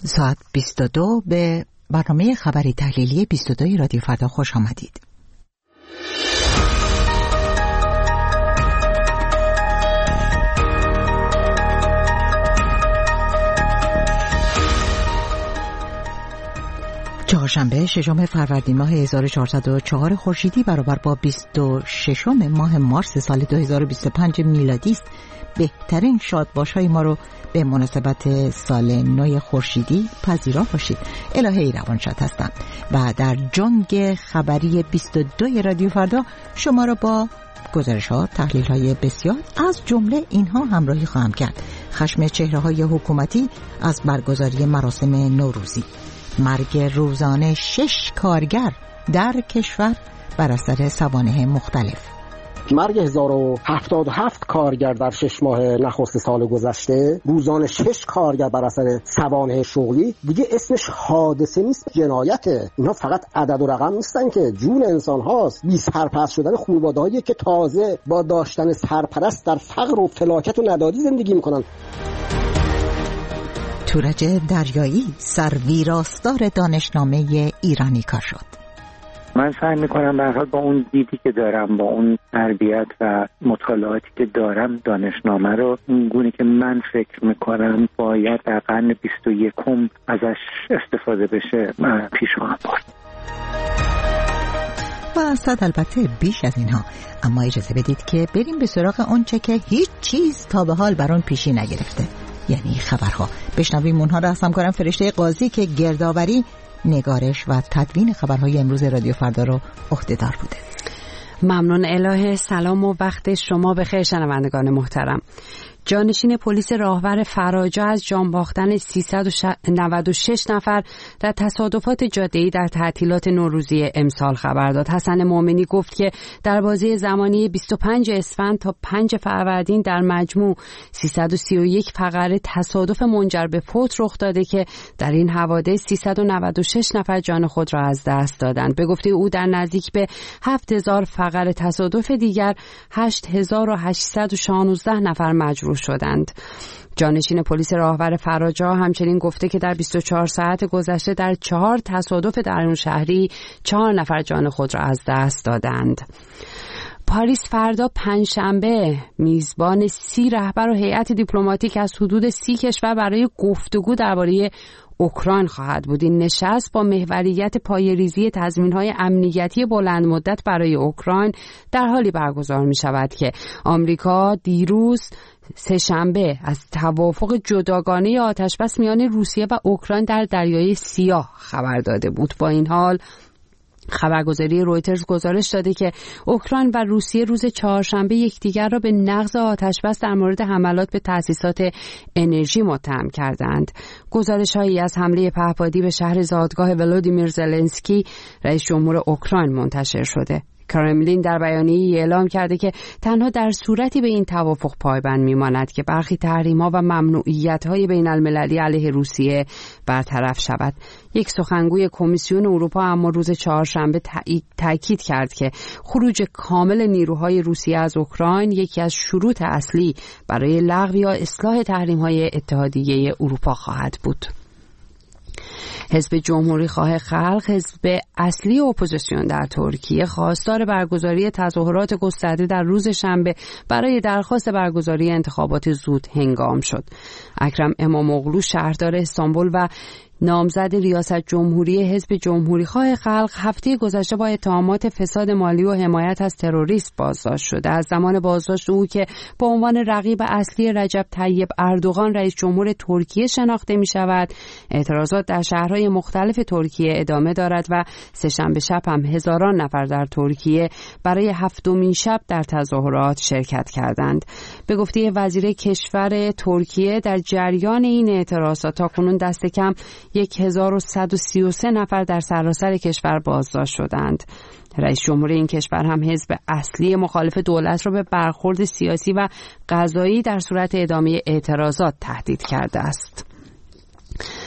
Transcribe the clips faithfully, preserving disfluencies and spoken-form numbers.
ساعت بیست و دو به برنامه خبری تحلیلی بیست و دو رادیو فردا خوش آمدید. چهارشنبه ششم فروردین ماه هزار و چهارصد و چهار خورشیدی برابر با بیست و ششم ماه مارس سال دو هزار و بیست و پنج میلادی است. بهترین شادباش‌های ما رو به مناسبت سال نو خورشیدی پذیرا باشید. الهه روانشاد هستم و در جنگ خبری بیست و دو رادیو فردا شما را با گزارش‌ها، تحلیل‌های بسیار از جمله اینها همراهی خواهم کرد. خشم چهره‌های حکومتی از برگزاری مراسم نوروزی، مرگ روزانه شش کارگر در کشور بر اثر سوانح مختلف، مرگ هزار و هفتاد و هفت کارگر در شش ماه نخست سال گذشته، روزانه شش کارگر بر اثر سوانح شغلی. دیگه اسمش حادثه نیست، جنایته. اینا فقط عدد و رقم نیستن که جون انسان هاست. بی سرپرست شدن خانواده‌هایی که تازه با داشتن سرپرست در فقر و فلاکت و ندادی زندگی میکنن. تورج دریایی سرویراستار دانشنامه ایرانی کار شد. من سعی میکنم به هر حال با اون دیدی که دارم، با اون تربیت و مطالعاتی که دارم، دانشنامه رو اون گونه که من فکر میکنم باید در قرن بیست و یکم ازش استفاده بشه پیش خواهم برد. و صد البته بیش از اینها. اما اجازه بدید که بریم به سراغ اونچه که هیچ چیز تا به حال بر اون پیشی نگرفته، یعنی خبرها. بشنویم اونها را از همکارم فرشته قاضی که گردآوری، نگارش و تدوین خبرهای امروز رادیو فردا رو عهده‌دار بوده. ممنون الهه. سلام و وقت شما بخیر شنوندگان محترم. جانشین پلیس راهور فراجا از جان باختن سیصد و نود و شش نفر در تصادفات جاده‌ای در تعطیلات نوروزی امسال خبر داد. حسن مومنی گفت که در بازه زمانی بیست و پنج اسفند تا پنج فروردین در مجموع سیصد و سی و یک فقره تصادف منجر به فوت رخ داده که در این حوادث سیصد و نود و شش نفر جان خود را از دست دادند. به گفته او در نزدیک به هفت هزار فقره تصادف دیگر هشت هزار و هشتصد و شانزده نفر مجروح شدند. جانشین پلیس راهور فراجا همچنین گفته که در بیست و چهار ساعت گذشته در چهار تصادف درون شهری چهار نفر جان خود را از دست دادند. پاریس فردا پنجشنبه میزبان سی رهبر و هیئت دیپلماتیک از حدود سی کشور برای گفتگو درباره اوکراین خواهد بود. این نشست با محوریت پایه‌ریزی تضمین‌های امنیتی بلند مدت برای اوکراین در حالی برگزار می شود که آمریکا دیروز سه‌شنبه از توافق جداگانه آتشبس میان روسیه و اوکراین در دریای سیاه خبر داده بود. با این حال خبرگزاری رویترز گزارش داده که اوکراین و روسیه روز چهارشنبه یکدیگر را به نقض آتشبس در مورد حملات به تأسیسات انرژی متهم کردند. گزارش‌هایی از حمله پهپادی به شهر زادگاه ولودیمیر زلنسکی رئیس جمهور اوکراین منتشر شده. کرملین در بیانیه‌ای اعلام کرده که تنها در صورتی به این توافق پایبند می‌ماند که برخی تحریم‌ها و ممنوعیت‌های بین‌المللی علیه روسیه برطرف شود. یک سخنگوی کمیسیون اروپا اما روز چهارشنبه تأکید کرد که خروج کامل نیروهای روسیه از اوکراین یکی از شروط اصلی برای لغو یا اصلاح تحریم‌های اتحادیه اروپا خواهد بود. حزب جمهوری خواه خلق، حزب اصلی اپوزیسیون در ترکیه، خواستار برگزاری تظاهرات گسترده در روز شنبه برای درخواست برگزاری انتخابات زود هنگام شد. اکرم اماموغلو شهردار استانبول و نامزد ریاست جمهوری حزب جمهوری خواه خلق هفته گذشته با اتهامات فساد مالی و حمایت از تروریسم بازداشت شده. از زمان بازداشت او که به عنوان رقیب اصلی رجب طیب اردوغان رئیس جمهور ترکیه شناخته می شود، اعتراضات در شهرهای مختلف ترکیه ادامه دارد و سه‌شنبه شب هم هزاران نفر در ترکیه برای هفتمین شب در تظاهرات شرکت کردند. به گفته وزیر کشور ترکیه در جریان این اعتراضات تاکنون دست کم هزار و صد و سی و سه نفر در سراسر کشور بازداشت شدند. رئیس جمهور این کشور هم حزب اصلی مخالف دولت را به برخورد سیاسی و قضایی در صورت ادامه اعتراضات تهدید کرده است.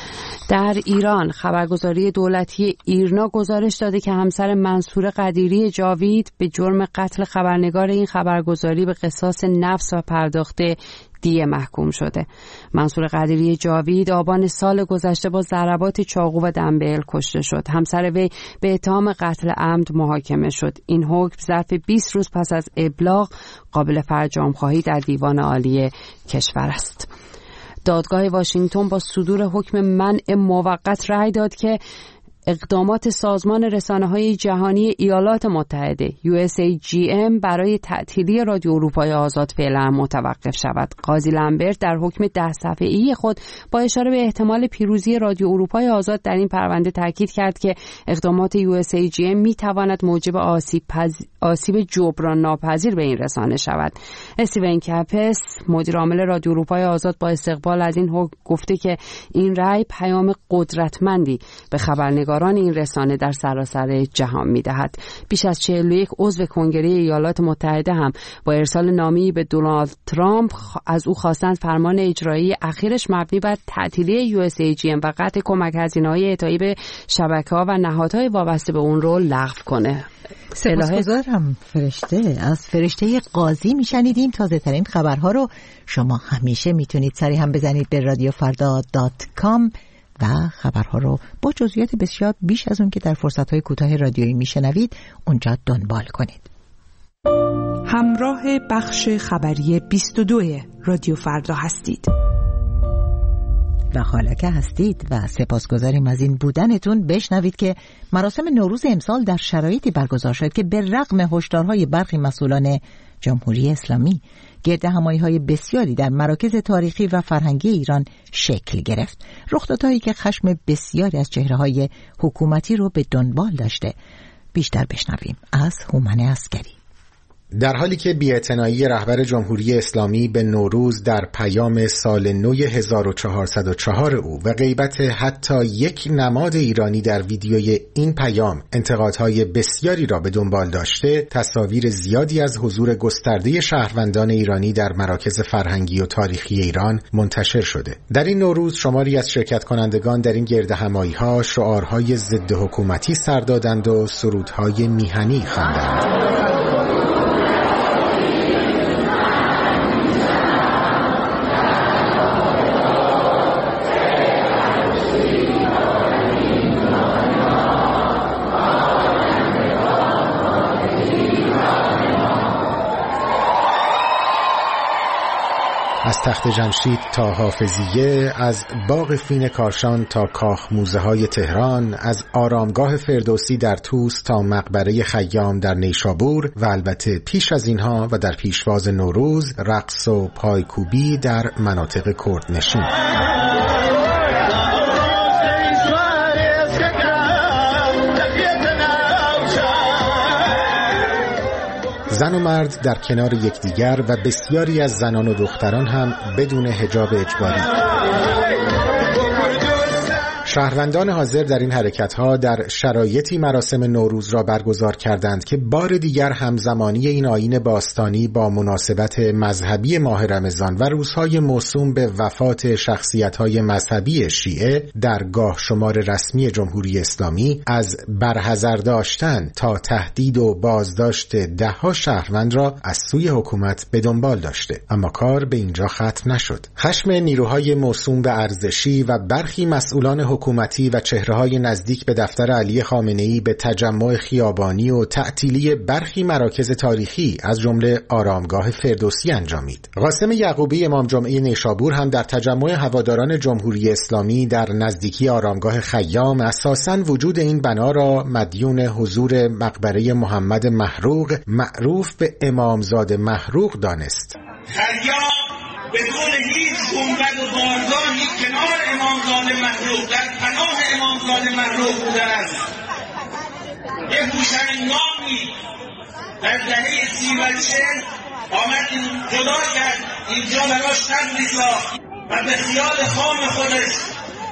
در ایران خبرگزاری دولتی ایرنا گزارش داده که همسر منصور قدیری جاوید به جرم قتل خبرنگار این خبرگزاری به قصاص نفس و پرداخت دیه محکوم شده. منصور قدیری جاوید آبان سال گذشته با ضربات چاقو و دنبل کشته شد. همسر وی به اتهام قتل عمد محاکمه شد. این حکم ظرف بیست روز پس از ابلاغ قابل فرجام‌خواهی در دیوان عالی کشور است. دادگاه واشنگتن با صدور حکم منع موقت رأی داد که اقدامات سازمان رسانه‌های جهانی ایالات متحده یو اس ای جی ام برای تعطیلی رادیو اروپای آزاد فعلا متوقف شود. قاضی لمبرت در حکم ده صفحه‌ای خود با اشاره به احتمال پیروزی رادیو اروپای آزاد در این پرونده تاکید کرد که اقدامات یو اس ای جی ام می‌تواند موجب آسیب پز... آسیب جبران ناپذیر به این رسانه شود. استیون کپس مدیر عامل رادیو اروپای آزاد با استقبال از این حکم گفته که این رأی پیام قدرتمندی به خبرنگاران این رسانه در سراسر جهان می‌دهد. بیش از چهل و یک عضو کنگره ایالات متحده هم با ارسال نامه‌ای به دونالد ترامپ از او خواستند فرمان اجرایی اخیرش مبنی بر تعطیلی یو اس ای جی ام و قطع کمک هزینه‌های اعطایی به شبکه‌ها و نهادهای وابسته به اون رو لغو کنه. سپاسگزارم فرشته. از فرشته قاضی میشنیدیم. تازه ترین خبرها رو شما همیشه میتونید سری هم بزنید به رادیو فردا دات کام و خبرها رو با جزئیات بسیار بیش از اون که در فرصت‌های کوتاه رادیویی میشنوید اونجا دنبال کنید. همراه بخش خبری بیست و دو رادیو فردا هستید. و حالا که هستید و سپاسگزاریم از این بودنتون، بشنوید که مراسم نوروز امسال در شرایطی برگزار شد که به رغم هشدارهای برخی مسئولان جمهوری اسلامی گردهمایی‌های بسیاری در مراکز تاریخی و فرهنگی ایران شکل گرفت. رخدادهایی که خشم بسیاری از چهره‌های حکومتی رو به دنبال داشته. بیشتر بشنویم از هومن عسکری. در حالی که بی‌اعتنایی رهبر جمهوری اسلامی به نوروز در پیام سال نو هزار و چهارصد و چهار او و غیبت حتی یک نماد ایرانی در ویدیوی این پیام انتقادهای بسیاری را به دنبال داشته، تصاویر زیادی از حضور گسترده شهروندان ایرانی در مراکز فرهنگی و تاریخی ایران منتشر شده. در این نوروز شماری از شرکت کنندگان در این گردهمایی‌ها شعارهای ضد حکومتی سر دادند و سرودهای میهنی خواندند. از تخت جمشید تا حافظیه، از باغ فین کاشان تا کاخ موزه های تهران، از آرامگاه فردوسی در طوس تا مقبره خیام در نیشابور و البته پیش از اینها و در پیشواز نوروز رقص و پایکوبی در مناطق کردنشین. زن و مرد در کنار یکدیگر و بسیاری از زنان و دختران هم بدون حجاب اجباری. شهروندان حاضر در این حرکت‌ها در شرایطی مراسم نوروز را برگزار کردند که بار دیگر همزمانی این آیین باستانی با مناسبت مذهبی ماه رمضان و روزهای موسوم به وفات شخصیت‌های مذهبی شیعه در گاه شمار رسمی جمهوری اسلامی از برحذر داشتن تا تهدید و بازداشت ده‌ها شهروند را از سوی حکومت به دنبال داشته. اما کار به اینجا ختم نشد. خشم نیروهای موسوم به ارزشی و برخی مسئولان حکومتی و چهره‌های نزدیک به دفتر علی خامنه‌ای به تجمع خیابانی و تعطیلی برخی مراکز تاریخی از جمله آرامگاه فردوسی انجامید. قاسم یعقوبی امام جمعه نیشابور هم در تجمع هواداران جمهوری اسلامی در نزدیکی آرامگاه خیام اساساً وجود این بنا را مدیون حضور مقبره محمد محروق معروف به امامزاده محروق دانست. خیام بدون هیچ گنبد و بارگاهی کنار امامزاده محروق در پناه امامزاده محروق بوده است. یک هوشنگامی در دهه سی و چل آمد این جدا کرد، اینجا براش قبری ساخت و به خیال خام خودش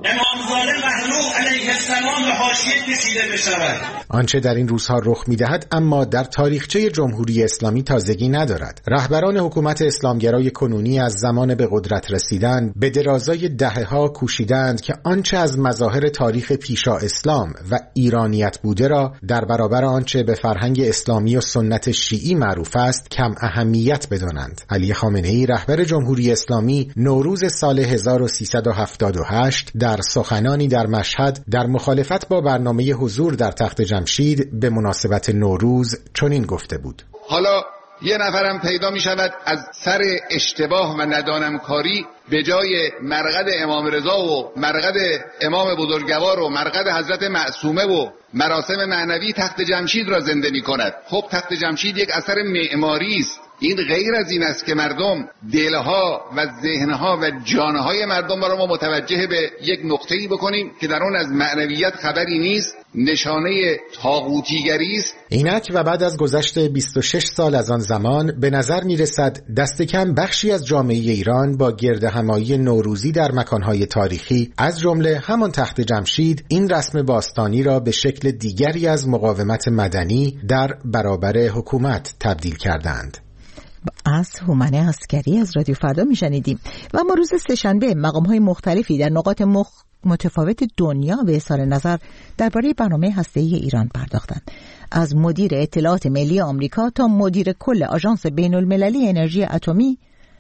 امامزاده مهروق علیه السلام به حاشیه کشیده بشود. آنچه در این روزها رخ می‌دهد اما در تاریخچه جمهوری اسلامی تازگی ندارد. رهبران حکومت اسلامگرای کنونی از زمان به قدرت رسیدن به درازای دهه‌ها کوشیدند که آنچه از مظاهر تاریخ پیشا اسلام و ایرانیت بوده را در برابر آنچه به فرهنگ اسلامی و سنت شیعی معروف است کم اهمیت بدانند. علی خامنه‌ای رهبر جمهوری اسلامی نوروز سال هزار و سیصد و هفتاد و هشت در سخنانی در مشهد در مخالفت با برنامه حضور در تخت جمشید به مناسبت نوروز چنین گفته بود: حالا یه نفرم پیدا می شود از سر اشتباه و ندانمکاری به جای مرقد امام رضا و مرقد امام بزرگوار و مرقد حضرت معصومه و مراسم معنوی تخت جمشید را زنده می کند. خب تخت جمشید یک اثر معماری است. این غیر از این است که مردم دلها و ذهنها و جانهای مردم را ما متوجه به یک نقطه‌ای بکنیم که در اون از معنویت خبری نیست، نشانه طاغوتیگری است. اینک و بعد از گذشت بیست و شش سال از آن زمان به نظر می رسد دست کم بخشی از جامعه ایران با گردهمایی نوروزی در مکانهای تاریخی از جمله همان تخت جمشید این رسم باستانی را به شکل دیگری از مقاومت مدنی در برابر حکومت تبدیل کردند. از هومن عسکری از رادیو فردا میشنیدیم. و ما روز سه‌شنبه مقام‌های مختلفی در نقاط مخ... متفاوت دنیا به اظهار نظر درباره برنامه هسته‌ای ایران پرداختند. از مدیر اطلاعات ملی آمریکا تا مدیر کل آژانس بین‌المللی انرژی اتمی.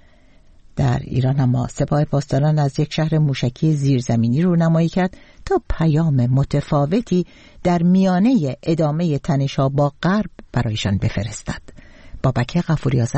در ایران اما سپاه پاسداران از یک شهر موشکی زیرزمینی رونمایی کرد تا پیام متفاوتی در میانه ادامه تنش‌ها با غرب برایشان بفرستد. بابک غفوری آذر.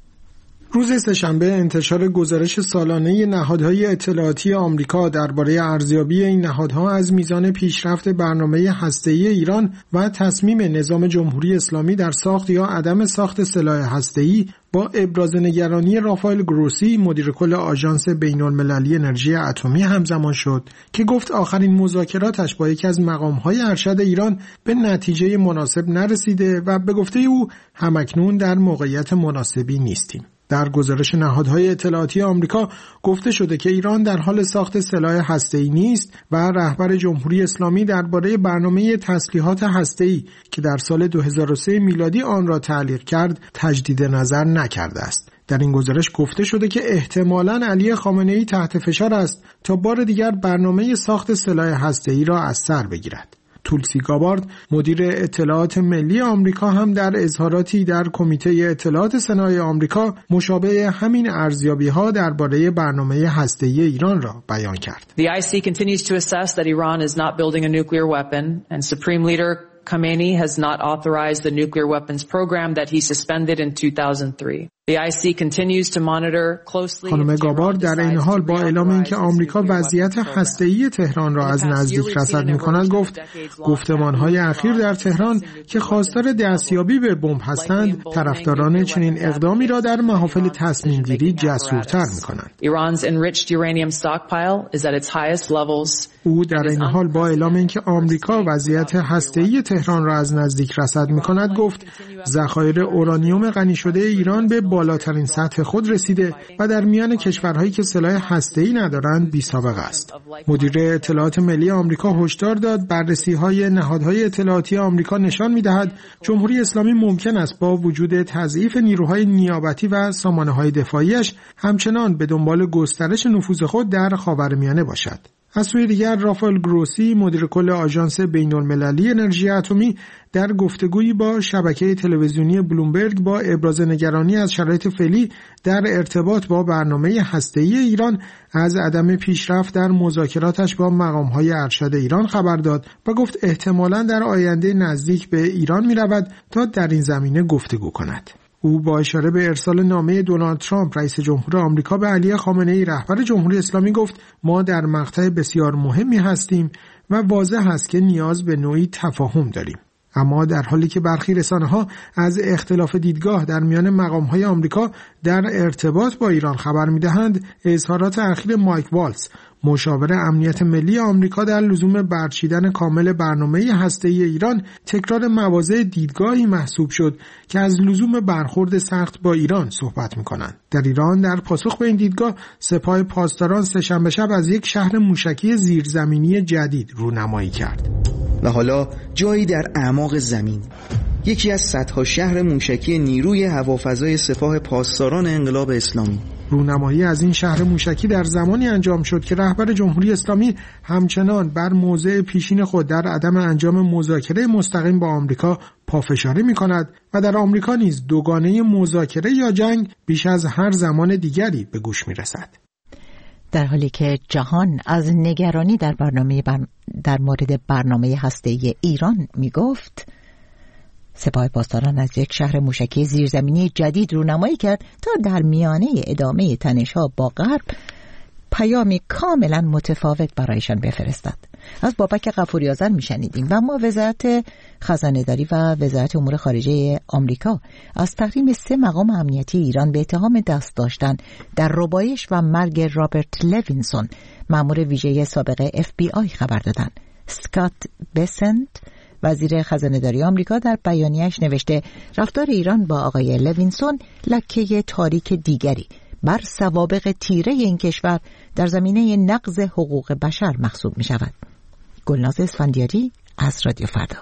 روز سه‌شنبه انتشار گزارش سالانه نهادهای اطلاعاتی آمریکا درباره ارزیابی این نهادها از میزان پیشرفت برنامه هسته‌ای ایران و تصمیم نظام جمهوری اسلامی در ساخت یا عدم ساخت سلاح هسته‌ای با ابراز نگرانی رافائل گروسی مدیر کل آژانس بین‌المللی انرژی اتمی همزمان شد که گفت آخرین مذاکراتش با یکی از مقام‌های ارشد ایران به نتیجه مناسب نرسیده و به گفته او همکنون در موقعیت مناسبی نیستیم. در گزارش نهادهای اطلاعاتی آمریکا گفته شده که ایران در حال ساخت سلاح هسته‌ای نیست و رهبر جمهوری اسلامی درباره برنامه تسلیحات هسته‌ای که در سال دو هزار و سه میلادی آن را تعلیق کرد تجدید نظر نکرده است. در این گزارش گفته شده که احتمالاً علی خامنه‌ای تحت فشار است تا بار دیگر برنامه ساخت سلاح هسته‌ای را از سر بگیرد. تولسی گابارد مدیر اطلاعات ملی آمریکا هم در اظهاراتی در کمیته اطلاعات سنای آمریکا مشابه همین ارزیابی‌ها درباره برنامه هسته‌ای ایران را بیان کرد. The I C continues to assess that Iran is not building a nuclear weapon and Supreme Leader Khamenei has not authorized the nuclear weapons program that he suspended in two thousand three. The I C continues to monitor closely. خانم گابار در این حال با اعلام اینکه آمریکا وضعیت هسته‌ای تهران را از نزدیک رصد می‌کند گفت گفتمان‌های اخیر در تهران که خواستار دستیابی به بمب هستند طرفداران چنین اقدامی را در محافل تصمیم‌گیری جسورتر می‌کنند. Iran's enriched uranium stockpile is at its highest levels. او در این حال با اعلام اینکه آمریکا وضعیت هسته‌ای تهران را از نزدیک رصد می‌کند گفت ذخایر اورانیوم غنی شده ایران به بالاترین سطح خود رسیده و در میان کشورهایی که سلاح هسته‌ای ندارند بی‌سابقه است. مدیر اطلاعات ملی آمریکا هشدار داد بررسی‌های نهادهای اطلاعاتی آمریکا نشان می‌دهد جمهوری اسلامی ممکن است با وجود تضعیف نیروهای نیابتی و سامانه‌های دفاعیش همچنان به دنبال گسترش نفوذ خود در خاورمیانه باشد. از سوی دیگر رافائل گروسی مدیر کل آژانس بین‌المللی انرژی اتمی در گفتگویی با شبکه تلویزیونی بلومبرگ با ابراز نگرانی از شرایط فعلی در ارتباط با برنامه هسته‌ای ایران از عدم پیشرفت در مذاکراتش با مقام‌های ارشد ایران خبر داد و گفت احتمالاً در آینده نزدیک به ایران می‌رود تا در این زمینه گفتگو کند. او با اشاره به ارسال نامه دونالد ترامپ رئیس جمهور آمریکا به علی خامنه‌ای رهبر جمهوری اسلامی گفت ما در مقطع بسیار مهمی هستیم و واضح است که نیاز به نوعی تفاهم داریم. اما در حالی که برخی رسانه‌ها از اختلاف دیدگاه در میان مقام‌های آمریکا در ارتباط با ایران خبر می‌دهند، اظهارات اخیر مایک والتز، مشاور امنیت ملی آمریکا، در لزوم برچیدن کامل برنامه هسته‌ای ایران تکرار مواضع دیدگاهی محسوب شد که از لزوم برخورد سخت با ایران صحبت می‌کنند. در ایران در پاسخ به این دیدگاه، سپاه پاسداران سه‌شنبه شب از یک شهر موشکی زیرزمینی جدید رونمایی کرد. و حالا جایی در اعماق زمین، یکی از صدها شهر موشکی نیروی هوافضای سپاه پاسداران انقلاب اسلامی. رونمایی از این شهر موشکی در زمانی انجام شد که رهبر جمهوری اسلامی همچنان بر موضع پیشین خود در عدم انجام مذاکره مستقیم با آمریکا پافشاری می‌کند و در آمریکا نیز دوگانه مذاکره یا جنگ بیش از هر زمان دیگری به گوش می‌رسد. در حالی که جهان از نگرانی در برنامه بر... در مورد برنامه هسته‌ای ایران میگفت، سپاه پاسداران از یک شهر موشکی زیرزمینی جدید رونمایی کرد تا در میانه ادامه تنش‌ها با غرب پیامی کاملا متفاوت برایشان بفرستد. از بابک غفوری آذر میشنیدیم و ما وزارت خزانه‌داری و وزارت امور خارجه آمریکا از تحریم سه مقام امنیتی ایران به اتهام دست داشتن در ربایش و مرگ رابرت لوینسون، مأمور ویژه سابق اف بی آی خبر دادند. اسکات بسنت، وزیر خزانه‌داری آمریکا، در بیانیه‌اش نوشته رفتار ایران با آقای لوینسون لکه تاریک دیگری بر سوابق تیره این کشور در زمینه نقض حقوق بشر محسوب می شود. گلناز اسفندیاری از رادیو فردا.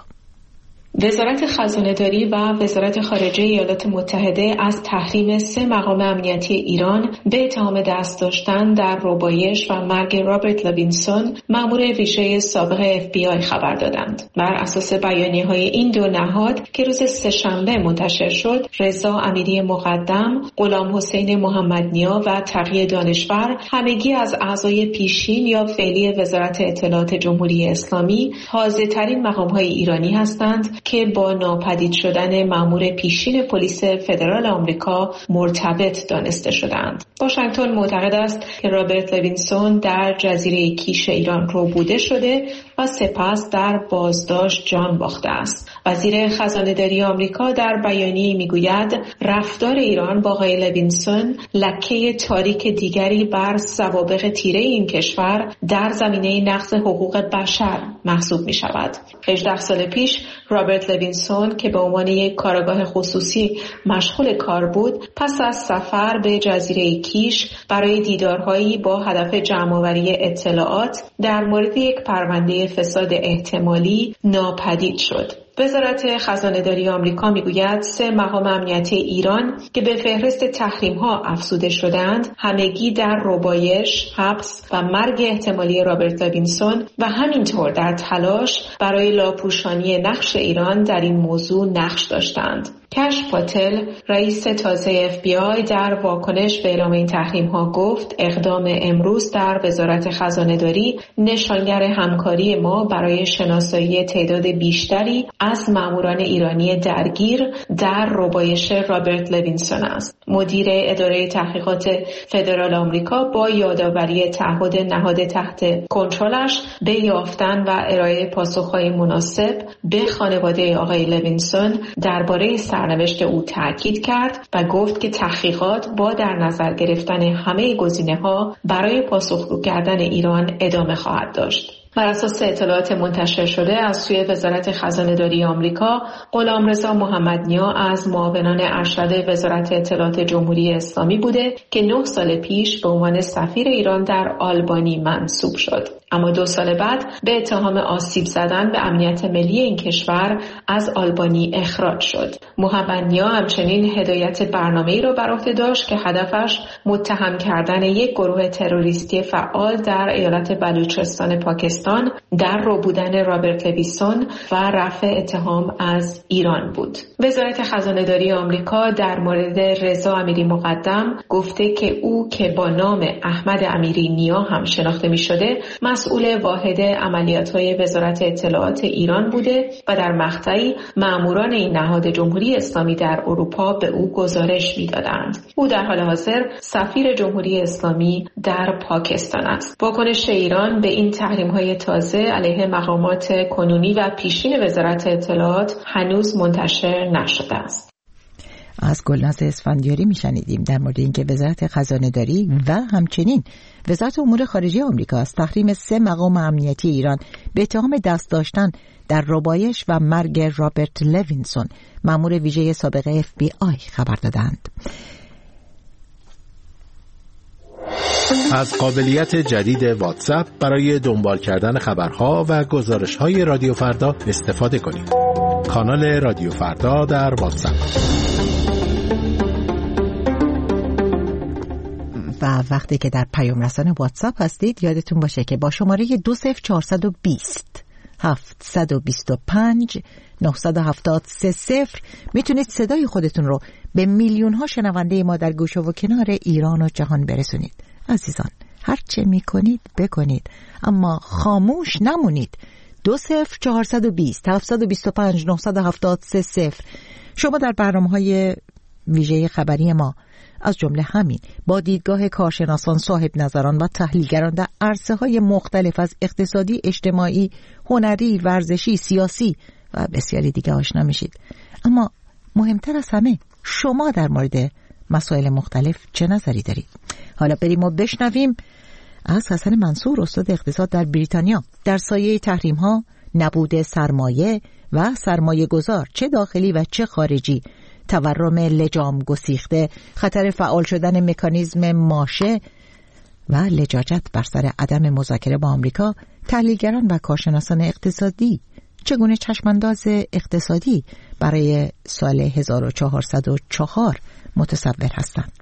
وزارت خزانه‌داری و وزارت خارجه ایالات متحده از تحریم سه مقام امنیتی ایران به اتهام دست داشتن در ربایش و مرگ رابرت لوینسون، مأمور ویژه سابق اف بی آی خبر دادند. بر اساس بیانیه‌های این دو نهاد که روز سه‌شنبه منتشر شد، رضا امیری مقدم، غلام حسین محمدنیا و تقی دانشور همگی از اعضای پیشین یا فعلی وزارت اطلاعات جمهوری اسلامی تازه‌ترین مقام‌های ایرانی هستند که با ناپدید شدن مأمور پیشین پلیس فدرال آمریکا مرتبط دانسته شدند. واشنگتن معتقد است که رابرت لوینسون در جزیره کیش ایران ربوده شده و سپس در بازداشت جان باخته است. وزیر خزانه‌داری آمریکا در بیانیه‌ای میگوید رفتار ایران با آقای لوینسون لکه تاریک دیگری بر سوابق تیره این کشور در زمینه نقض حقوق بشر محسوب می شود. هجده سال پیش رابرت لوینسون که به عنوان یک کارآگاه خصوصی مشغول کار بود، پس از سفر به جزیره کیش برای دیدارهایی با هدف جمع‌آوری اطلاعات در مورد یک پرونده فساد احتمالی ناپدید شد. وزارت خزانه‌داری آمریکا میگوید سه مقام امنیتی ایران که به فهرست تحریم‌ها افزوده شدند، همگی در ربایش، حبس و مرگ احتمالی رابرت لوینسون و همینطور در تلاش برای لاپوشانی نقش ایران در این موضوع نقش داشتند. کش پاتل، رئیس تازه اف بی آی، در واکنش به اعلام این تحریم‌ها گفت اقدام امروز در وزارت خزانه‌داری نشانگر همکاری ما برای شناسایی تعداد بیشتری از ماموران ایرانی درگیر در ربایش رابرت لوینسون است. مدیر اداره تحقیقات فدرال آمریکا با یادآوری تعهد نهاد تحت کنترلش به یافتن و ارائه پاسخ‌های مناسب به خانواده آقای لوینسون درباره سرنوشت او تاکید کرد و گفت که تحقیقات با در نظر گرفتن همه گزینه‌ها برای پاسخگو کردن ایران ادامه خواهد داشت. بر اساس اطلاعات منتشر شده از سوی وزارت خزانه‌داری آمریکا، غلامرضا محمدنیا از معاونان ارشد وزارت اطلاعات جمهوری اسلامی بوده که نه سال پیش به عنوان سفیر ایران در آلبانی منصوب شد. اما دو سال بعد به اتهام آسیب زدن به امنیت ملی این کشور از آلبانی اخراج شد. محمدنیا همچنین هدایت برنامه‌ای را بر عهده داشت که هدفش متهم کردن یک گروه تروریستی فعال در ایالت بلوچستان پاکستان در ربودن رابرت لوینسون و رفع اتهام از ایران بود. وزارت خزانه‌داری آمریکا در مورد رضا امیری مقدم گفته که او که با نام احمد امیری نیا هم شناخته می شده، مسئول واحد عملیات‌های وزارت اطلاعات ایران بوده و در مقطعی ماموران این نهاد جمهوری اسلامی در اروپا به او گزارش می‌دادند. او در حال حاضر سفیر جمهوری اسلامی در پاکستان است. واکنش ایران به این تحریم‌های تازه علیه مقامات کنونی و پیشین وزارت اطلاعات هنوز منتشر نشده است. از گلناز اسفندیاری میشنیدیم در مورد اینکه وزارت خزانه‌داری و همچنین وزارت امور خارجه آمریکا از تحریم سه مقام امنیتی ایران به اتهام دست داشتن در ربایش و مرگ رابرت لوینسون، مأمور ویژه سابق اف بی آی، خبر دادند. از قابلیت جدید واتساپ برای دنبال کردن خبرها و گزارش‌های رادیو فردا استفاده کنید. کانال رادیو فردا در واتساپ. و وقتی که در پیام رسان واتساپ هستید یادتون باشه که با شماره دو صفر چهارصد و بیست هفتصد و بیست و پنج نهصد و هفتاد سه صفر میتونید صدای خودتون رو به میلیون ها شنونده ما در گوشه و کنار ایران و جهان برسونید. عزیزان، هر چه میکنید بکنید، اما خاموش نمونید. دو صفر چهارصد و بیست هفتصد و بیست و پنج نهصد و هفتاد سه صفر. شما در برنامه‌های ویژه خبری ما از جمله همین با دیدگاه کارشناسان، صاحب نظران و تحلیلگران در عرصه‌های مختلف از اقتصادی، اجتماعی، هنری، ورزشی، سیاسی و بسیاری دیگه آشنا میشید. اما مهمتر از همه شما در مورد مسائل مختلف چه نظری دارید؟ حالا بریم و بشنویم از حسن منصور، استاد اقتصاد در بریتانیا، در سایه تحریم ها، نبود سرمایه و سرمایه گذار چه داخلی و چه خارجی، تورم لجام گسیخته، خطر فعال شدن مکانیزم ماشه و لجاجت بر سر عدم مذاکره با آمریکا، تحلیلگران و کارشناسان اقتصادی چگونه چشمانداز اقتصادی برای سال هزار و چهارصد و چهار متصور هستند.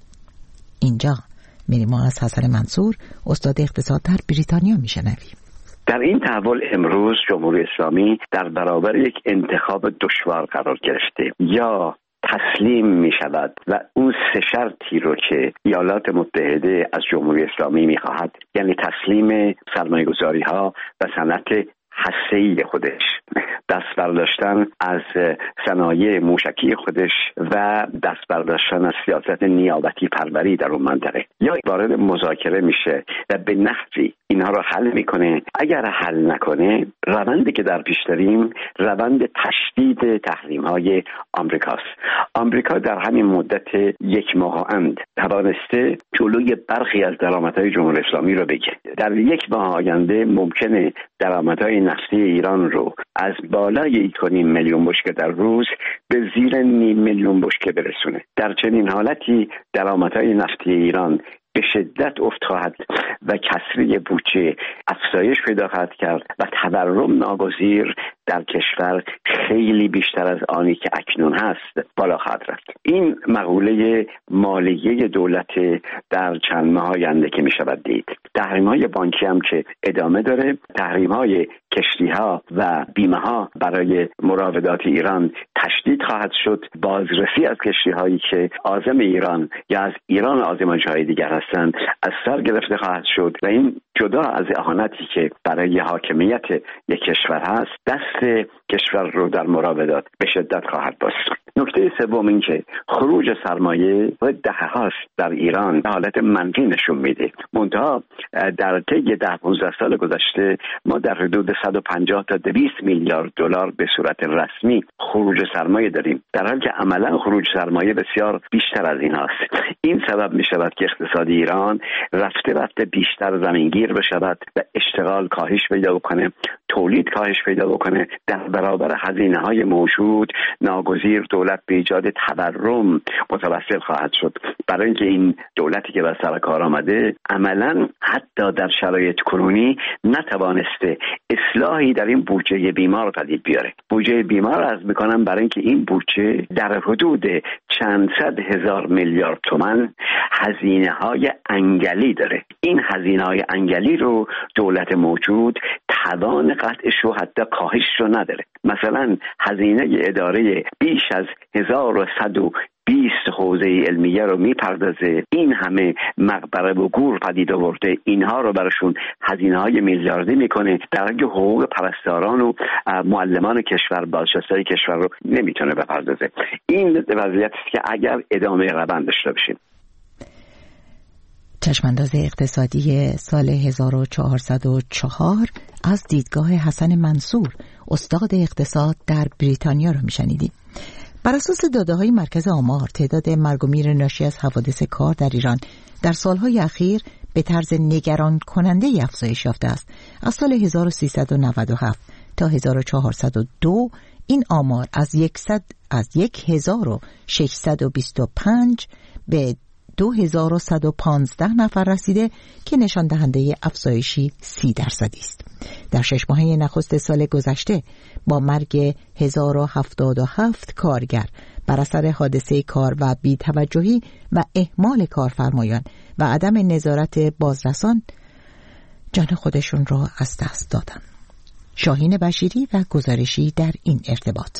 اینجا میریم ما از حسن منصور، استاد اقتصاد در بریتانیا، میشنویم. در این تحول امروز جمهوری اسلامی در برابر یک انتخاب دشوار قرار گرفته. یا تسلیم می شود و اون سه شرطی رو که ایالات متحده از جمهوری اسلامی می خواهد، یعنی تسلیم سرمایه گذاری ها و صنعت هسته‌ای خودش، دست برداشتن از صنایع موشکی خودش و دست برداشتن از سیاست نیابتی پروری در اون منطقه، یا وارد مذاکره میشه و به نحوی اینها رو حل میکنه. اگر حل نکنه، روندی که در پیش داریم روند تشدید تحریم های آمریکاست. آمریکا در همین مدت یک ماه اند توانسته جلوی برخی از درآمدهای جمهوری اسلامی رو بگیره. در یک ماه آینده ممکنه درآمدهای نفتی ایران رو از بالای یک و نیم میلیون بشکه در روز به زیر نیم میلیون بشکه برسونه. در چنین حالتی درآمدهای نفتی ایران به شدت افت خواهد و کسری بودجه افزایش پیدا خواهد کرد و تورم ناگزیر در کشور خیلی بیشتر از آنی که اکنون هست بالا خواهد رفت. این مقوله مالیه دولت در چند ماه آینده که می شود دید. تحریم‌های بانکی هم که ادامه داره، تحریم‌های کشتی‌ها و بیمه‌ها برای مراودات ایران تشدید خواهد شد. بازرسی از کشتی‌هایی که عازم ایران یا از ایران عازم جای دیگر هستند از سر گرفته خواهد شد و این جدا از اهانتی که برای حاکمیت یک کشور هست، دست کشور رو در مراودات به شدت خواهد بست. نکته سوم این که خروج سرمایه و دهه هاست در ایران به حالت منفی نشون میده. منتها در طی ده پانزده سال گذشته ما در حدود صد و پنجاه تا دویست میلیارد دلار به صورت رسمی خروج سرمایه داریم، در حالی که عملا خروج سرمایه بسیار بیشتر از این هست. این سبب می شود که اقتصاد ایران رفته رفته بیشتر زمینگیر بشود و اشتغال کاهش پیدا بکنه، تولید کاهش پیدا بکنه. در برابر هزینه های موجود ناگزیر دولت به ایجاد تورم متوسل خواهد شد، برای اینکه این دولتی که به سر کار آمده عملا حتی در شرایط کنونی نتوانسته اصلاحی در این بودجه بیمار پدید بیاره. بودجه بیمار از میکنم برای اینکه این بودجه در حدود چند صد هزار میلیارد تومان هزینه های انگلی داره. این هزینه های انگلی رو دولت موجود توان قطعش رو حتی کاهش رو نداره. مثلا هزینه اداره بیش از هزار و صد و بیست حوزه علمیه رو میپردازه، این همه مقبره و گور پدید آورده، اینها رو براشون هزینه‌های میلیاردی میکنه، در حالی که حقوق پرستاران و معلمان کشور، بازنشسته‌های کشور رو نمیتونه بپردازه. این وضعیتی است که اگر ادامه روند داشته باشیم. چشمانداز اقتصادی سال هزار و چهارصد و چهار از دیدگاه حسن منصور، استاد اقتصاد در بریتانیا رو میشنیدیم. بر اساس داده‌های مرکز آمار، تعداد مرگ و میر ناشی از حوادث کار در ایران در سالهای اخیر به طرز نگران کننده افزایش یافته است. از سال هزار و سیصد و نود و هفت تا هزار و چهارصد و دو این آمار از صد از هزار و ششصد و بیست و پنج به دو هزار و صد و پانزده نفر رسیده که نشان دهنده افزایشی سی درصدی است. در شش ماهه نخست سال گذشته با مرگ هزار و هفتاد و هفت کارگر بر اثر حادثه کار و بی‌توجهی و اهمال کارفرمایان و عدم نظارت بازرسان جان خودشون را از دست دادن. شاهین بشیری و گزارشی در این ارتباط.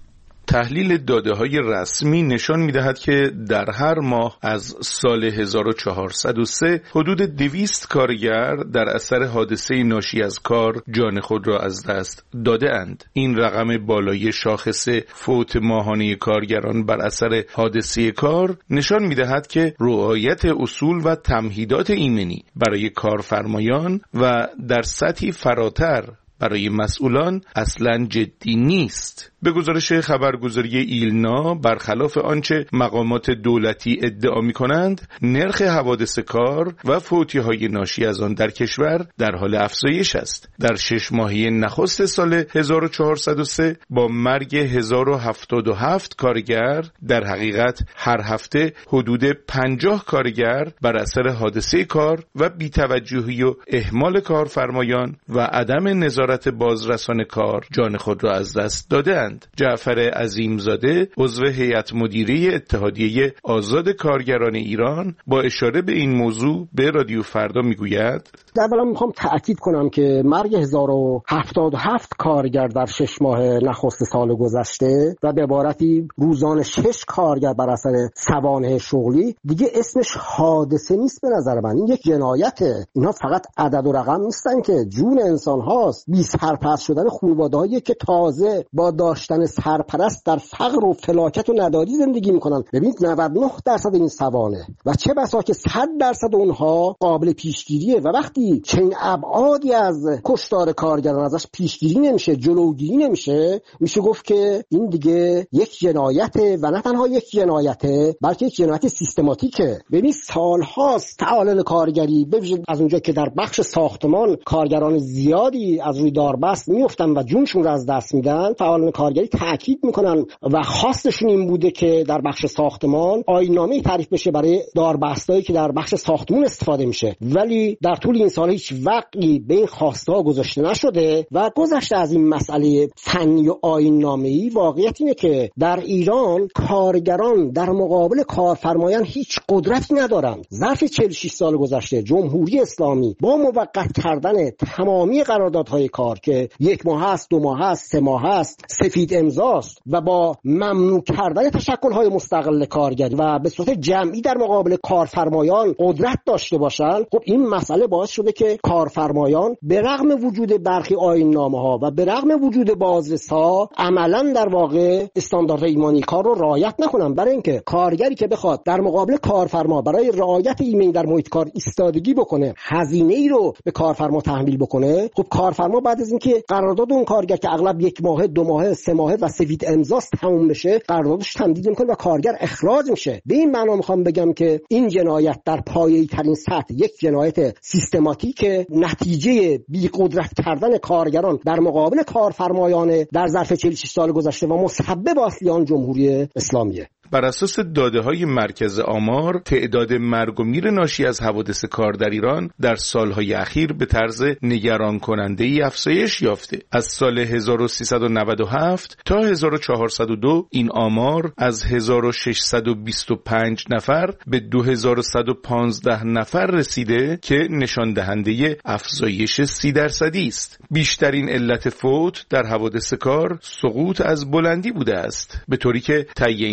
تحلیل داده‌های رسمی نشان می‌دهد که در هر ماه از سال هزار و چهارصد و سه حدود دویست کارگر در اثر حادثه ناشی از کار جان خود را از دست داده اند. این رقم بالای شاخص فوت ماهانه کارگران بر اثر حادثه کار نشان می‌دهد که رعایت اصول و تمهیدات ایمنی برای کارفرمایان و در سطحی فراتر برای مسئولان اصلاً جدی نیست. به گزارش خبرگزاری ایلنا، برخلاف آنچه مقامات دولتی ادعا می‌کنند، نرخ حوادث کار و فوتی‌های ناشی از آن در کشور در حال افزایش است. در شش ماهه نخست سال هزار و چهارصد و سه با مرگ هزار و هفتاد و هفت کارگر، در حقیقت هر هفته حدود پنجاه کارگر بر اثر حادثه کار و بی‌توجهی و اهمال کارفرمایان و عدم نظارت بازرسان کار جان خود را از دست دادند. جعفر عظیمزاده، عضو هیئت مدیره اتحادیه آزاد کارگران ایران، با اشاره به این موضوع به رادیو فردا میگوید: در اولا میخوام تأکید کنم که مرگ هزار و هفتاد و هفت کارگر در شش ماه نخست سال گذشته و به عبارتی روزانه شش کارگر بر اثر سوانح شغلی دیگه اسمش حادثه نیست. به نظر من این یک جنایته. اینا فقط عدد و رقم نیستن که جون انسان هاست. بی سرپرست شدن خانواده‌هایی که تازه با داشتن سرپرست در فقر و فلاکت و نداری زندگی میکنن. ببینید نود و نه درصد این سوانح و چه بسا که صد درصد اونها قابل پیشگیریه و وقتی چنین ابعادی از کشتار کارگران ازش پیشگیری نمیشه، جلوگیری نمیشه، میشه گفت که این دیگه یک جنایته و نه تنها یک جنایته بلکه یک جنایت سیستماتیکه. ببین سالهاست تعالل کارگری ببینید از اونجا که در بخش ساختمان کارگران زیادی از روی داربست میافتن و جونشون رو از دست میدن، فعالان کارگری تاکید میکنن و خواستشون این بوده که در بخش ساختمان آیین‌نامه‌ای تعریف بشه برای داربستایی که در بخش ساختمان استفاده میشه، ولی در طول این سال هیچ وقتی به این خواستها گذاشته نشده و گذشته از این مسئله فنی و آیین‌نامه‌ای. واقعیت اینه که در ایران کارگران در مقابل کارفرمایان هیچ قدرتی ندارند. ظرف چهل و شش سال گذشته جمهوری اسلامی با موقت کردن تمامی قراردادهای کار که یک ماه است، دو ماه است، سه ماه است، سفید امضاست و با ممنوع کردن تشکل‌های مستقل کارگری و به صورت جمعی در مقابل کارفرمایان قدرت داشته باشند، خب این مسئله باعث شده که کارفرمایان به رغم وجود برخی آیین‌نامه‌ها و به رغم وجود بازرس‌ها عملاً در واقع استاندارد ایمنی کار رو رعایت نکنن. برای اینکه کارگری که بخواد در مقابل کارفرما برای رعایت ایمنی در محیط کار ایستادگی بکنه، هزینه‌ای رو به کارفرما تحمیل بکنه، خب کارفرما بعد از اینکه قرارداد اون کارگر که اغلب یک ماه، دو ماه، سه ماه و سفید امضاست تموم بشه، قراردادش تمدید میکنه و کارگر اخراج میشه. به این معنا میخوام بگم که این جنایت در پایه‌ای ترین سطح یک جنایت سیستماتیک نتیجه بی قدرت کردن کارگران در مقابل کارفرمایان در ظرف چهل و شش سال گذشته و مسبب اصلی آن جمهوری اسلامیه. بر اساس داده‌های مرکز آمار، تعداد مرگ و میر ناشی از حوادث کار در ایران در سالهای اخیر به طرز نگران کننده‌ای افزایش یافته. از سال هزار و سیصد و نود و هفت تا هزار و چهارصد و دو این آمار از هزار و ششصد و بیست و پنج نفر به دو هزار و صد و پانزده نفر رسیده که نشان دهنده افزایش سی درصدی است. بیشترین علت فوت در حوادث کار سقوط از بلندی بوده است، به طوری که طی این مدت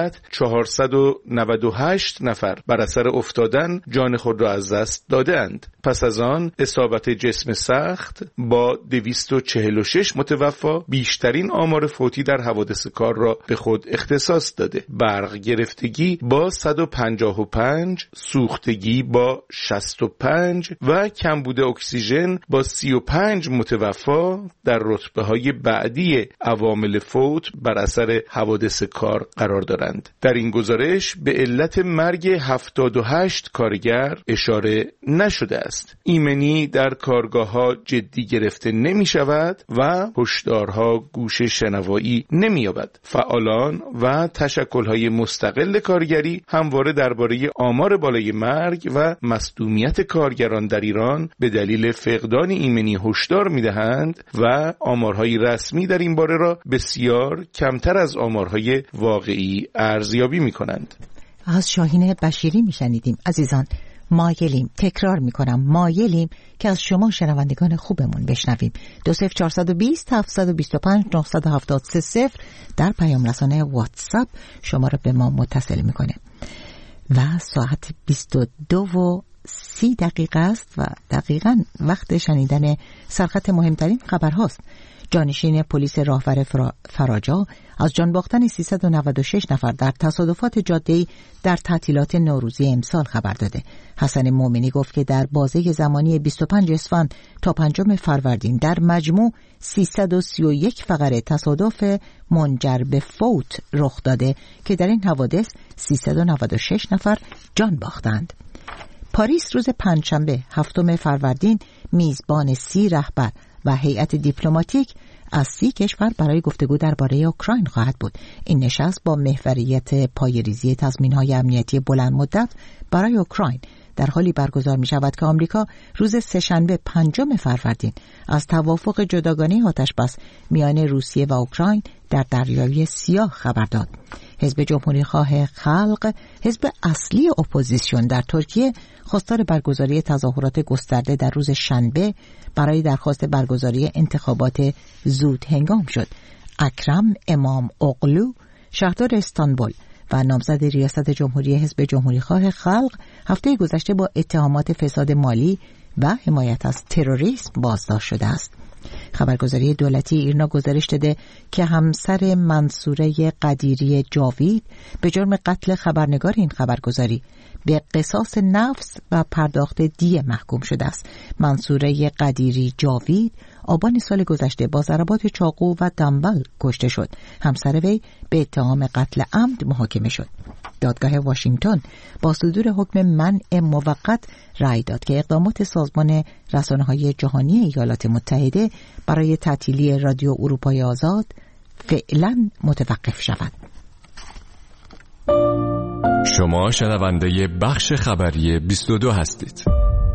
مدت چهارصد و نود و هشت نفر بر اثر افتادن جان خود را از دست دادند. پس از آن اصابت جسم سخت با دویست و چهل و شش متوفا بیشترین آمار فوتی در حوادث کار را به خود اختصاص داده. برق گرفتگی با صد و پنجاه و پنج، سوختگی با شصت و پنج و کمبود اکسیژن با سی و پنج متوفا در رتبه های بعدی عوامل فوت بر اثر حوادث کار قرار دارند. در این گزارش به علت مرگ هفتاد و هشت کارگر اشاره نشده است. ایمنی در کارگاه‌ها جدی گرفته نمی شود و هشدارها گوش شنوایی نمی یابد. فعالان و تشکل‌های مستقل کارگری همواره درباره آمار بالای مرگ و مصدومیت کارگران در ایران به دلیل فقدان ایمنی هشدار می‌دهند و آمارهای رسمی در این باره را بسیار کمتر از آمارهای واقعی ارزیابی می‌کنند. از شاهین بشیری میشنیدیم. عزیزان مایلیم، تکرار میکنم مایلیم که از شما شنوندگان خوبمون بشنویم. دو صفر چهارصد و بیست هفتصد و بیست و پنج نهصد و هفتاد و سه صفر در پیام رسانه واتساپ شما را به ما متصل میکنه و ساعت بیست و دو و سی دقیقه است و دقیقاً وقت شنیدن سرخط مهمترین خبرهاست. جانشین پلیس راهور فراجا از جان باختن سیصد و نود و شش نفر در تصادفات جاده‌ای در تعطیلات نوروزی امسال خبر داده. حسن مومنی گفت که در بازه زمانی بیست و پنج اسفند تا پنجم فروردین در مجموع سیصد و سی و یک فقره تصادف منجر به فوت رخ داده که در این حوادث سیصد و نود و شش نفر جان باختند. پاریس روز پنجشنبه هفتم فروردین میزبان سی رهبر و هیئت دیپلماتیک از سی کشور برای گفتگو درباره اوکراین خواهد بود. این نشست با محوریت پایه‌ریزی تضمین‌های امنیتی بلند مدت برای اوکراین در حالی برگزار می شود که آمریکا روز سه‌شنبه پنجم فروردین از توافق جداگانه آتشبس میان روسیه و اوکراین در دریای سیاه خبر داد. حزب جمهوری خواه خلق، حزب اصلی اپوزیسیون در ترکیه، خواستار برگزاری تظاهرات گسترده در روز شنبه برای درخواست برگزاری انتخابات زود هنگام شد. اکرم امام اغلو، شهردار استانبول و نامزد ریاست جمهوری حزب جمهوری خواه خلق هفته گذشته با اتهامات فساد مالی و حمایت از تروریسم بازداشت شده است. خبرگزاری دولتی ایرنا گزارش داده که همسر منصوره قدیری جاوید به جرم قتل خبرنگار این خبرگزاری به قصاص نفس و پرداخت دیه محکوم شده است. منصوره قدیری جاوید آبان سال گذشته با ضربات چاقو و دنبل کشته شد. همسر وی به اتهام قتل عمد محاکمه شد. دادگاه واشنگتن با صدور حکم منع موقت رأی داد که اقدامات سازمان رسانه‌های جهانی ایالات متحده برای تعطیلی رادیو اروپای آزاد فعلا متوقف شود. شما شنونده بخش خبری بیست و دو هستید.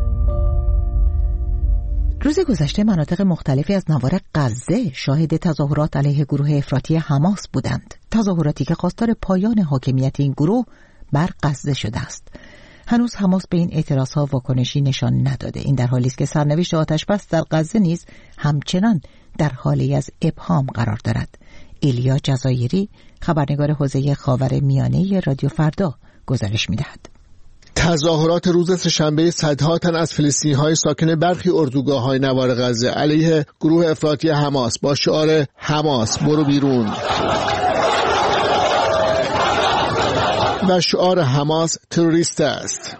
روز گذشته مناطق مختلفی از نوار غزه شاهد تظاهرات علیه گروه افراطی حماس بودند. تظاهراتی که خواستار پایان حاکمیت این گروه بر غزه شده است. هنوز حماس به این اعتراضها واکنشی نشان نداده. این در حالی است که سرنوشت آتشبس در غزه نیز همچنان در حالی از ابهام قرار دارد. ایلیا جزایری، خبرنگار حوزه خاور میانه رادیو فردا، گزارش می‌دهد. تظاهرات روز سه‌شنبه صدها تن از فلسطینی‌های ساکن برخی اردوگاه‌های نوار غزه علیه گروه افراطی حماس با شعار حماس برو بیرون و شعار حماس تروریست است.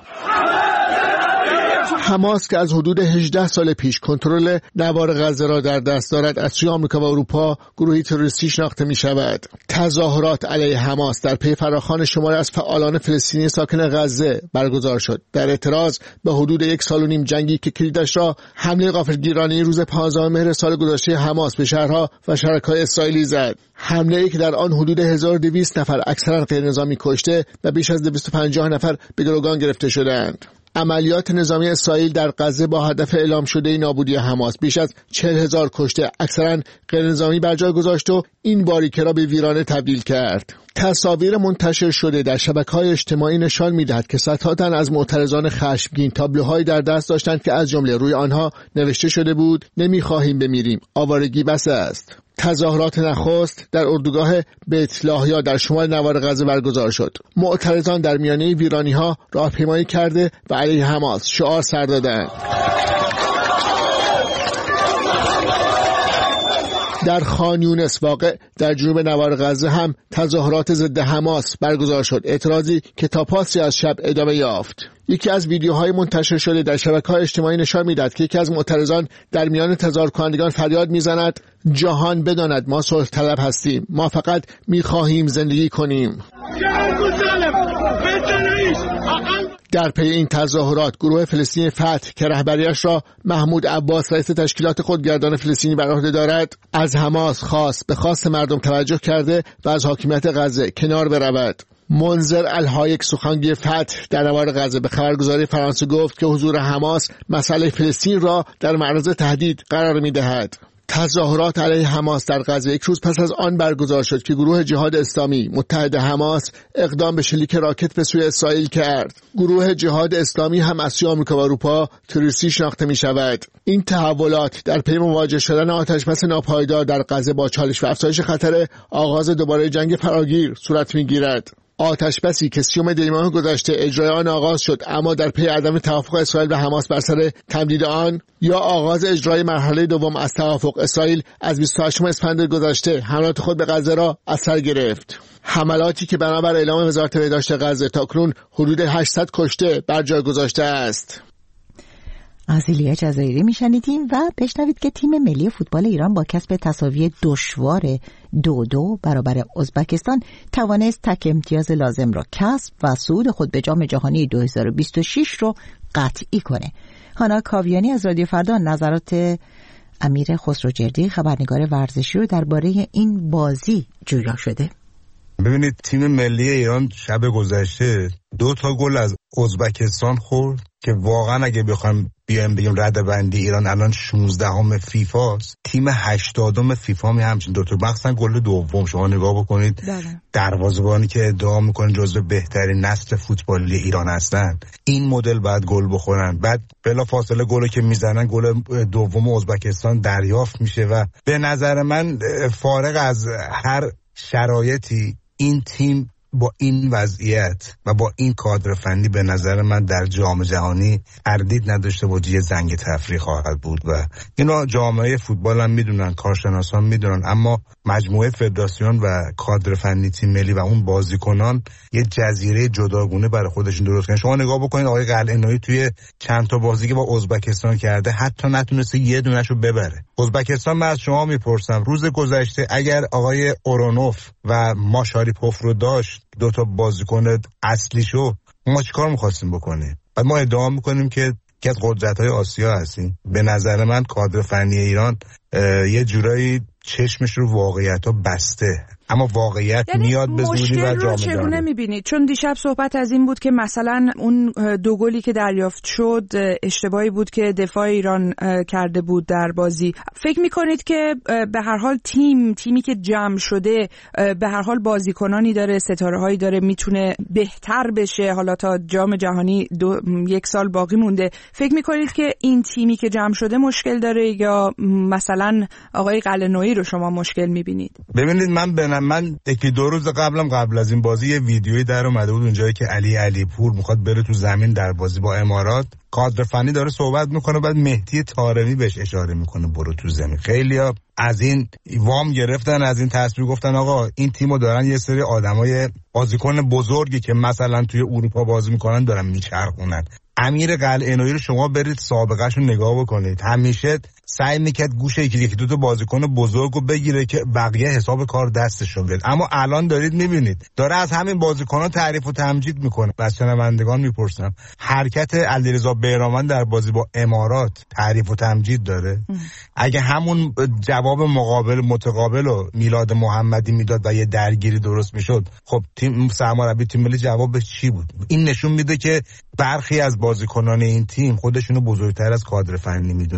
حماس که از حدود هجده سال پیش کنترل نوار غزه را در دست دارد از سوی آمریکا و اروپا گروهی تروریستی شناخته می شود. تظاهرات علیه حماس در پی فراخوان شماری از فعالان فلسطینی ساکن غزه برگزار شد در اعتراض به حدود یک سال و نیم جنگی که کلیدش را حمله غافلگیرانه روز پانزدهم مهر سال گذشته حماس به شهرها و شرکای اسرائیلی زد. حمله‌ای که در آن حدود هزار و دویست نفر اکثرا غیرنظامی کشته و بیش از دویست و پنجاه نفر به گروگان گرفته شدند. عملیات نظامی اسرائیل در غزه با هدف اعلام شده نابودی حماس بیش از چهل هزار کشته اکثرا غیرنظامی بر جای گذاشت و این باریکه را به ویرانه تبدیل کرد. تصاویر منتشر شده در شبکه‌های اجتماعی نشان می‌دهد که صدها تن از معترضان خشمگین تابلوهایی در دست داشتند که از جمله روی آنها نوشته شده بود نمی‌خواهیم بمیریم، آوارگی بس است. تظاهرات نخست در اردوگاه بیت لاهیا در شمال نوار غزه برگزار شد. معترضان در میانه ویرانی‌ها راهپیمایی کرده و علیه حماس شعار سر دادند. در خان یونس واقع در جنوب نوار غزه هم تظاهرات ضد حماس برگزار شد، اعتراضی که تا پاسی از شب ادامه یافت. یکی از ویدیوهای منتشر شده در شبکه‌های اجتماعی نشان می‌دهد که یکی از معترضان در میان تظاهر کنندگان فریاد می‌زند جهان بداند ما صلح طلب هستیم، ما فقط می‌خواهیم زندگی کنیم. در پی این تظاهرات گروه فلسطین فتح که رهبریش را محمود عباس رئیس تشکیلات خودگردان فلسطینی بر عهده دارد از حماس خواست به خواست مردم توجه کرده و از حاکمیت غزه کنار برود. منذر الحایک سخنگوی فتح در نوار غزه به خبرگزاری فرانسه گفت که حضور حماس مسئله فلسطین را در معرض تهدید قرار می‌دهد. تظاهرات علیه حماس در غزه یک روز پس از آن برگزار شد که گروه جهاد اسلامی متحد حماس اقدام به شلیک راکت به سوی اسرائیل کرد. گروه جهاد اسلامی هم از سوی آمریکا و اروپا تروریستی شناخته می شود. این تحولات در پی مواجه شدن آتشبس ناپایدار در غزه با چالش و افزایش خطر آغاز دوباره جنگ فراگیر صورت می گیرد. آتشبسی که سیوم دی ماه گذشته اجرای آن آغاز شد اما در پی عدم توافق اسرائیل و حماس بر سر تمدید آن یا آغاز اجرای مرحله دوم از توافق، اسرائیل از بیست و هشتم اسفند گذشته حملات خود به غزه را از سر گرفت. حملاتی که بنابر اعلام وزارت بهداشت غزه تاکنون حدود هشتصد کشته بر جای گذاشته است. از ایلیا جزایری میشنیدیم و بشنوید که تیم ملی فوتبال ایران با کسب تساوی دشوار دو دو برابر ازبکستان توانست تک امتیاز لازم را کسب و صعود خود به جام جهانی دو هزار و بیست و شش رو قطعی کنه. هانا کاویانی از رادیو فردا نظرات امیر خسروجردی خبرنگار ورزشی رو درباره این بازی جویا شده. ببینید تیم ملی ایران شب گذشته دو تا گل از ازبکستان خورد که واقعا اگه بخوام بیایم بگیم رده بندی ایران الان شانزدهم فیفا است، تیم هشتادم فیفا می همچین دو تا مخصوصا گل دوم شما نگاه بکنید دروازه‌بانی که ادعا میکنن جزو بهترین نسل فوتبالی ایران هستن این مدل بعد گل بخورن، بعد بلا فاصله گلی که میزنن گل دوم ازبکستان دریافت میشه و به نظر من فارغ از هر شرایطی این تیم با این وضعیت و با این کادر فنی به نظر من در جام جهانی تردید نداشته باشه یه زنگ تفریح خواهد بود و اینا جامعه فوتبال هم میدونن، کارشناسان میدونن، اما مجموعه فدراسیون و کادر فنی تیم ملی و اون بازیکنان یه جزیره جداگونه برای خودشون درست کردن. شما نگاه بکنید آقای قلعه‌نویی توی چند تا بازی که با ازبکستان کرده حتی نتونسته یه دونهشو ببره. ازبکستان من از شما میپرسم روز گذشته اگر آقای اورونوف و ماشاریپوف رو داشت دو تا بازیکن اصلیشو ما چیکار می‌خواستیم بکنیم؟ بعد ما ادعا می‌کنیم که که از قدرت‌های آسیا هستیم. به نظر من کادر فنی ایران یه جورایی چشمش رو واقعیت‌ها بسته، اما واقعیت یعنی میاد به زودی و جامعه مشکل رو چگونه می‌بینید؟ چون دیشب صحبت از این بود که مثلا اون دو گلی که دریافت شد اشتباهی بود که دفاع ایران کرده بود در بازی. فکر می‌کنید که به هر حال تیم تیمی که جمع شده به هر حال بازیکنانی داره، ستاره‌هایی داره، میتونه بهتر بشه؟ حالا تا جام جهانی دو، یک سال باقی مونده. فکر می‌کنید که این تیمی که جمع شده مشکل داره یا مثلا آقای قلعه‌نویی رو شما مشکل می‌بینید؟ ببینید من به من یکی دو روز قبلم قبل از این بازی یه ویدیویی در اومده بود اونجایی که علی علیپور میخواد بره تو زمین در بازی با امارات، کادر فنی داره صحبت میکنه بعد مهدی طارمی بهش اشاره میکنه برو تو زمین. خیلیا از این وام گرفتن، از این تصویر گفتن آقا این تیمو دارن یه سری آدمای بازیکن بزرگی که مثلا توی اروپا بازی میکنن دارن میچرخونن. امیر قلعه‌نویی رو شما برید سابقه‌ش رو نگاه بکنید، همیشه سعی میکرد گوشه یکی یکی دو تا بازیکن بزرگو بگیره که بقیه حساب کار دستشون بیاد، اما الان دارید میبینید داره از همین بازیکن‌ها تعریف و تمجید میکنه. از شنوندگان میپرسم حرکت علیرضا بیرانوند در بازی با امارات تعریف و تمجید داره؟ ام. اگه همون جواب مقابل متقابل و میلاد محمدی میداد و یه درگیری درست میشد، خب تیم سرمربی تیم ملی جوابش چی بود؟ این نشون میده که برخی از بازیکنان این تیم خودشونو بزرگتر از کادر فنی میدونن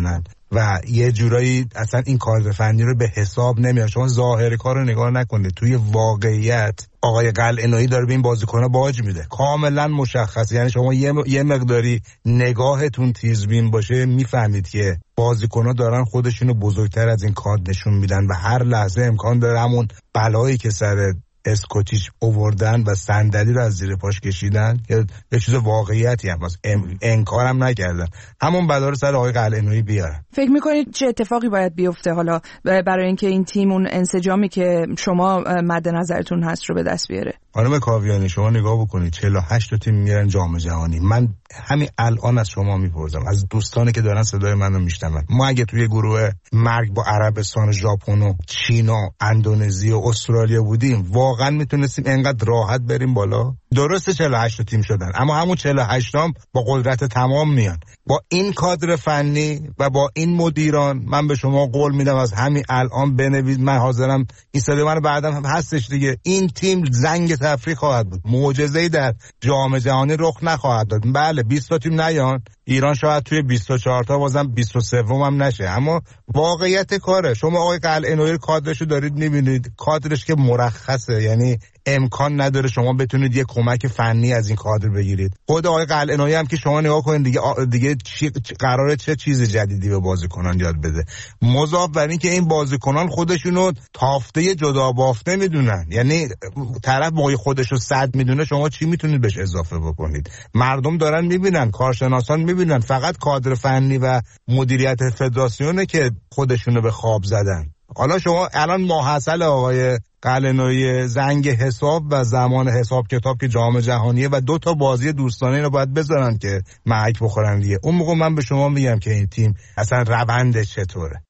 و یه جورایی اصلا این کادر فنی رو به حساب نمیاد. شما ظاهر کار رو نگاه نکنید، توی واقعیت آقای قلعه‌نویی داره به این بازیکن‌ها باج میده، کاملا مشخصه. یعنی شما یه, م... یه مقداری نگاهتون تیزبین باشه میفهمید که بازیکن‌ها دارن خودشونو بزرگتر از این کادر نشون میدن و هر لحظه امکان داره همون بلایی که سر اسکوتیش اووردن و صندلی رو از زیر پاش کشیدن که یه چیز واقعیتی هم هست، انکارم نکردن، همون بلا رو سر آقای قلعه‌نویی بیارن. فکر میکنید چه اتفاقی باید بیفته حالا برای اینکه این تیم اون انسجامی که شما مد نظرتون هست رو به دست بیاره؟ خانم کاویانی شما نگاه بکنید چهل و هشت تا تیم میرن جام جهانی. من همین الان از شما میپرسم، از دوستانی که دارن صدای منو میشنون، ما اگه توی گروه مرگ با عربستان و ژاپن و چین و اندونزی و استرالیا بودیم واقعا میتونستیم انقدر راحت بریم بالا؟ درسته چهل و هشت تا تیم شدن، اما همون چهل و هشت تام با قدرت تمام میان. با این کادر فنی و با این مدیران من به شما قول میدم از همین الان بنویس، من حاضرم این صدای من بعدم هم هستش دیگه، این تیم زنگ تفریح خواهد بود، معجزه‌ای در جام جهانی رخ نخواهد داد. بله بیست تا تیم نیان، ایران شاید توی بیست و چهار تا بازم بیست و سه هم نشه، اما واقعیت کاره. شما آقای قلعه‌نویی کادرشو دارید میبینید، کادرش که مرخصه، یعنی امکان نداره شما بتونید یه کمک فنی از این کادر بگیرید. خود آقای قلعه‌نویی هم که شما نگاه کنید دیگه دیگه چی قراره چه چیز جدیدی به بازیکنان یاد بده. مضاف بر این که این بازیکنان خودشونو تافته جدا بافته میدونن، یعنی طرف موقع خودشو صد میدونه شما چی میتونید بهش اضافه بکنید. مردم دارن میبینن، کارشناسان میبینن، فقط کادر فنی و مدیریت فدراسیونه که خودشونو به خواب زدن. حالا شما الان ماحصل آقای قلعه‌نویی زنگ حساب و زمان حساب کتاب که جام جهانیه و دو تا بازی دوستانه رو باید بذارن که محک بخورن دیگه. اون موقع من به شما میگم که این تیم اصلا روندش چطوره.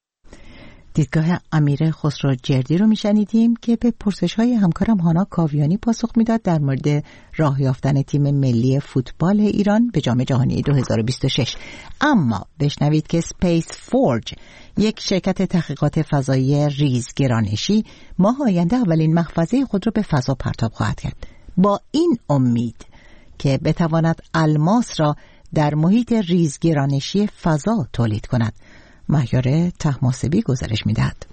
دیدگاه امیر خسرو جردی رو میشنیدیم که به پرسش‌های همکارم هانا کاویانی پاسخ میداد در مورد راه یافتن تیم ملی فوتبال ایران به جام جهانی دو هزار و بیست و شش. اما بشنوید که اسپیس فورج، یک شرکت تحقیقات فضایی ریزگرانشی، ماه آینده اولین محفظه خود را به فضا پرتاب خواهد کرد، با این امید که بتواند الماس را در محیط ریزگرانشی فضا تولید کند. مهیار طهماسبی گزارش می‌دهد.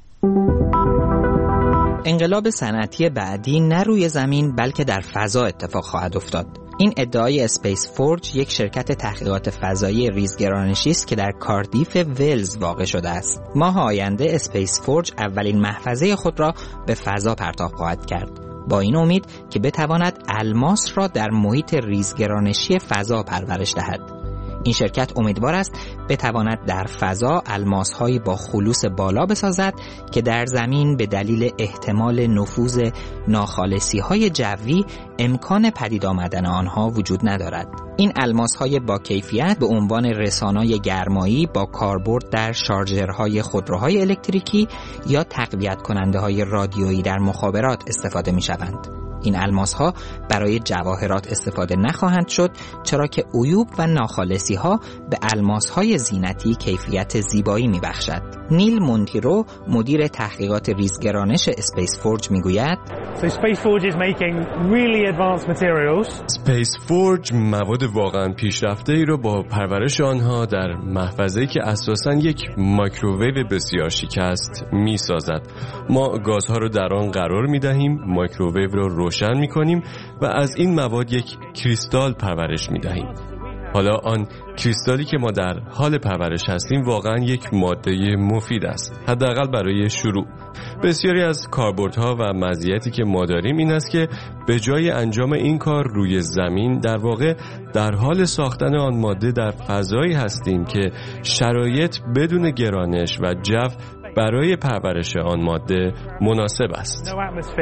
انقلاب صنعتی بعدی نه روی زمین بلکه در فضا اتفاق خواهد افتاد. این ادعای اسپیس فورج، یک شرکت تحقیقات فضایی ریزگرانشی است که در کاردیف ولز واقع شده است. ماه آینده اسپیس فورج اولین محفظه خود را به فضا پرتاب خواهد کرد، با این امید که بتواند الماس را در محیط ریزگرانشی فضا پرورش دهد. این شرکت امیدوار است بتواند در فضا الماس‌هایی با خلوص بالا بسازد که در زمین به دلیل احتمال نفوذ ناخالصی‌های جوی امکان پدید آمدن آنها وجود ندارد. این الماس‌های با کیفیت به عنوان رسانه‌های گرمایی با کاربرد در شارژرهای خودروهای الکتریکی یا تقویت کننده‌های رادیویی در مخابرات استفاده می‌شوند. این الماس‌ها برای جواهرات استفاده نخواهند شد، چرا که عیوب و ناخالصی‌ها به الماس‌های زینتی کیفیت زیبایی می‌بخشد. نیل مونتیرو، مدیر تحقیقات ریزگرانش اسپیس فورج میگوید: So Space Forge is making really advanced materials. Space Forge مواد واقعا پیشرفته‌ای رو با پرورش آنها در محفظه‌ای که اساساً یک مایکروویو بسیار شکست می‌سازد. ما گازها رو در آن قرار می‌دهیم، مایکروویو رو روشن می‌کنیم و از این مواد یک کریستال پرورش می‌دهیم. حالا آن کریستالی که ما در حال پرورش هستیم واقعا یک ماده مفید است، حداقل برای شروع. بسیاری از کاربردها و مزیتی که ما داریم این است که به جای انجام این کار روی زمین، در واقع در حال ساختن آن ماده در فضایی هستیم که شرایط بدون گرانش و جو برای پرورش آن ماده مناسب است.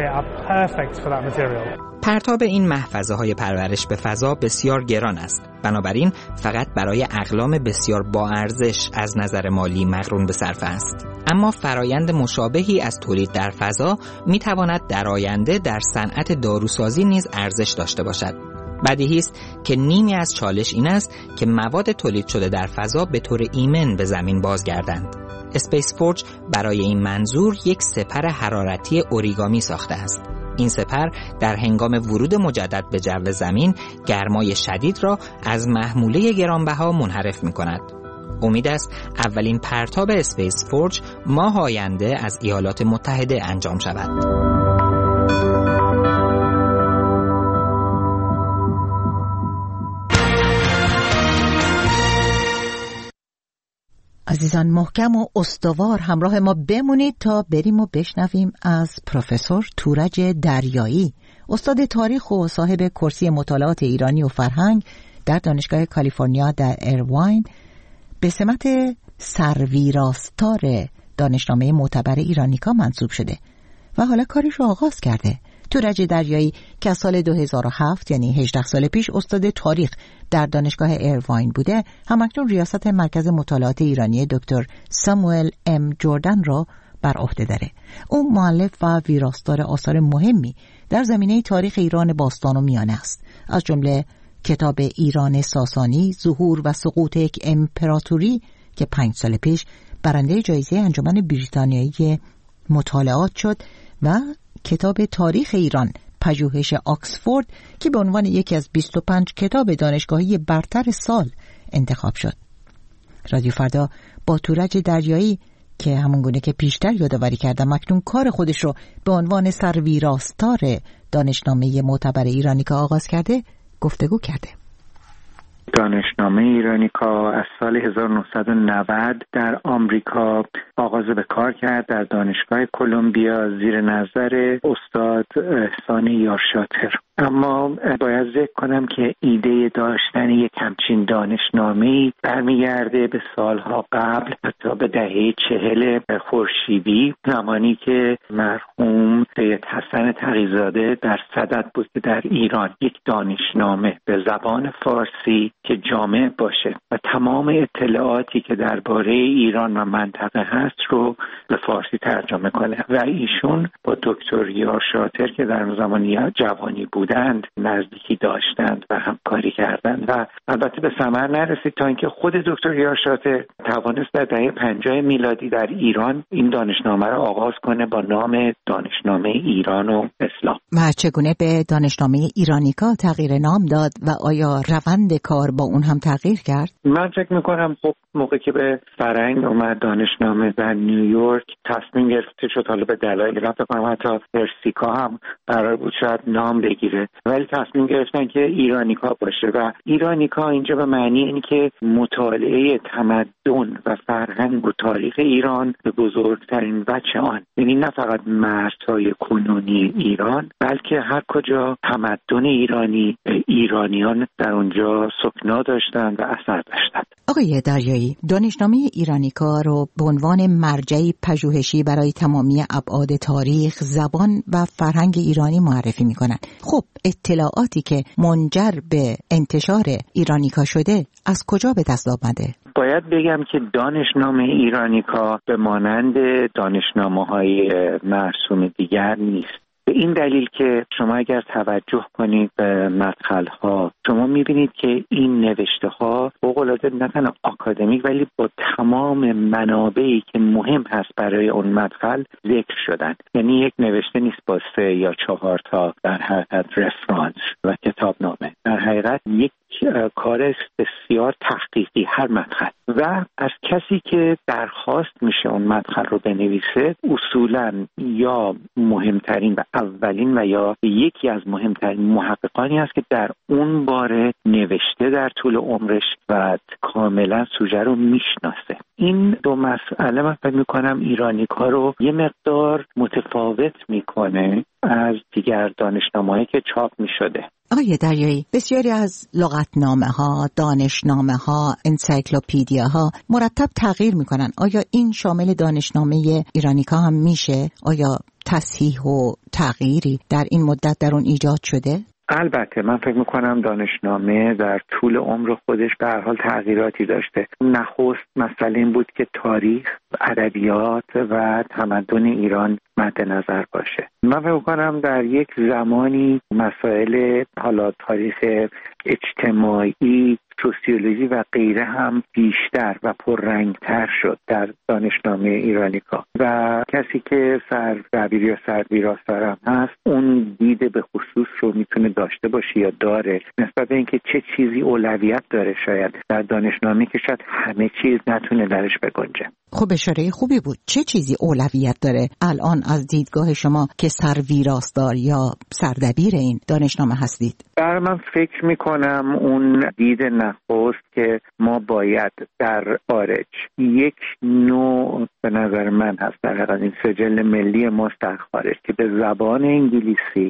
پرتاب این محفظه های پرورش به فضا بسیار گران است، بنابراین فقط برای اقلام بسیار با ارزش از نظر مالی مقرون به صرفه است. اما فرایند مشابهی از تولید در فضا می تواند در آینده در صنعت داروسازی نیز ارزش داشته باشد. بدیهی است که نیمی از چالش این است که مواد تولید شده در فضا به طور ایمن به زمین بازگردند. اسپیس فورج برای این منظور یک سپر حرارتی اوریگامی ساخته است. این سپر در هنگام ورود مجدد به جو زمین گرمای شدید را از محموله گرانبها منحرف می کند. امید است اولین پرتاب اسپیس فورج ماه آینده از ایالات متحده انجام شود. عزیزان محکم و استوار همراه ما بمونید تا بریم و بشنویم از پروفسور تورج دریایی، استاد تاریخ و صاحب کرسی مطالعات ایرانی و فرهنگ در دانشگاه کالیفرنیا در ایرواین، به سمت سرویراستار دانشنامه معتبر ایرانیکا منصوب شده و حالا کارش رو آغاز کرده. تورج دریایی که از سال دو هزار و هفت یعنی هجده سال پیش استاد تاریخ در دانشگاه ایرواین بوده، همکنون ریاست مرکز مطالعات ایرانی دکتر ساموئل ام جردن را بر عهده داره. او مؤلف و ویراستار آثار مهمی در زمینه تاریخ ایران باستان و میانه است، از جمله کتاب ایران ساسانی، ظهور و سقوط یک امپراتوری که پنج سال پیش برنده جایزه انجمن بریتانیایی مطالعات شد و کتاب تاریخ ایران پژوهش آکسفورد که به عنوان یکی از بیست و پنج کتاب دانشگاهی برتر سال انتخاب شد. رادیو فردا با تورج دریایی که همون گونه که پیشتر یادآوری کردم اکنون کار خودش رو به عنوان سرویراستار دانشنامه معتبر ایرانیکا آغاز کرده گفتگو کرده. دانشنامه ایرانیکا از سال هزار و نهصد و نود در آمریکا آغاز به کار کرد در دانشگاه کلمبیا زیر نظر استاد احسان یارشاتر. اما باید ذکر کنم که ایده داشتن یک همچین دانشنامه‌ای برمیگرده به سالها قبل، حتی به دهه چهل خورشیدی، زمانی که مرحوم سید حسن تقی‌زاده در صدد بود که در ایران یک دانشنامه به زبان فارسی که جامع باشه و تمام اطلاعاتی که درباره ایران و منطقه هست رو به فارسی ترجمه کنه و ایشون با دکتر یارشاتر که در زمان جوانی بود بودند نزدیکی داشتند و همکاری کردند و البته به ثمر نرسید تا اینکه خود دکتر یارشاتر توانست در دهه پنجاه میلادی در ایران این دانشنامه را آغاز کنه با نام دانشنامه ایران و اسلام. و چگونه به دانشنامه ایرانیکا تغییر نام داد و آیا روند کار با اون هم تغییر کرد؟ من فکر میکنم خب موقع که به فرهنگ اومد دانشنامه در نیویورک تصمیم گرفته شد، حالا به دلایلی فکر کنم حتی پرسیکا هم قرار بود شاید نام بگیره، ولی تصمیم گرفتن که ایرانیکا باشه و ایرانیکا اینجا به معنی اینه که مطالعه تمدن و فرهنگ و تاریخ ایران به بزرگترین وجه آن، یعنی نه فقط مرزهای کنونی ایران بلکه هر کجا تمدن ایرانی، ایرانیان در اونجا سکنا داشتند و اثر داشتند. آقای دریایی، دانشنامه ایرانیکا رو به عنوان مرجعی پژوهشی برای تمامی ابعاد تاریخ، زبان و فرهنگ ایرانی معرفی می‌کنند. خب اطلاعاتی که منجر به انتشار ایرانیکا شده از کجا به دست آمده؟ باید بگم که دانشنامه ایرانیکا به مانند دانشنامه‌های مرسوم دیگر نیست. به این دلیل که شما اگر توجه کنید به مدخل‌ها شما می‌بینید که این نوشته‌ها فوق‌العاده نه تنها آکادمیک ولی با تمام منابعی که مهم هست برای اون مدخل ذکر شدن. یعنی یک نوشته نیست با سه یا چهار تا در حقیقت رفرانس و کتابنامه، در حقیقت یک کار بسیار تحقیقی هر مدخل و از کسی که درخواست میشه اون مدخل رو بنویسه اصولاً یا مهمترین و اولین و یا یکی از مهمترین محققانی است که در اون باره نوشته در طول عمرش و کاملا سوژه رو میشناسه. این دو مسئله من فکر میکنم ایرانیکا رو یه مقدار متفاوت میکنه از دیگر دانشنامه‌هایی که چاپ میشده. آقای دریایی، بسیاری از لغتنامه‌ها، دانشنامه‌ها، انسایکلوپدیاها مرتب تغییر میکنن. آیا این شامل دانشنامه ایرانیکا هم میشه؟ آیا تصحیح و تغییری در این مدت در اون ایجاد شده؟ البته من فکر میکنم دانشنامه در طول عمر خودش به هر حال تغییراتی داشته. نخست مسئله این بود که تاریخ، ادبیات و تمدن ایران مد نظر باشه. من فکر کنم در یک زمانی مسائل حالا تاریخ اجتماعی، سوسیولوژی و غیره هم بیشتر و پررنگتر شد در دانشنامه ایرانیکا و کسی که سردبیر یا سرویراستار هم هست اون دید به خصوص رو میتونه داشته باشه یا داره نسبت به اینکه چه چیزی اولویت داره شاید در دانشنامه که شاید همه چیز نتونه درش بگنجه. خب اشاره خوبی بود. چه چیزی اولویت داره الان از دیدگاه شما که سرویراستار یا سردبیر این دانشنامه هستید؟ برای من فکر میکنم اون دید نخست که ما باید در خارج یک نوع به نظر من هست در حقیقت این سجل ملی ماست در خارج که به زبان انگلیسی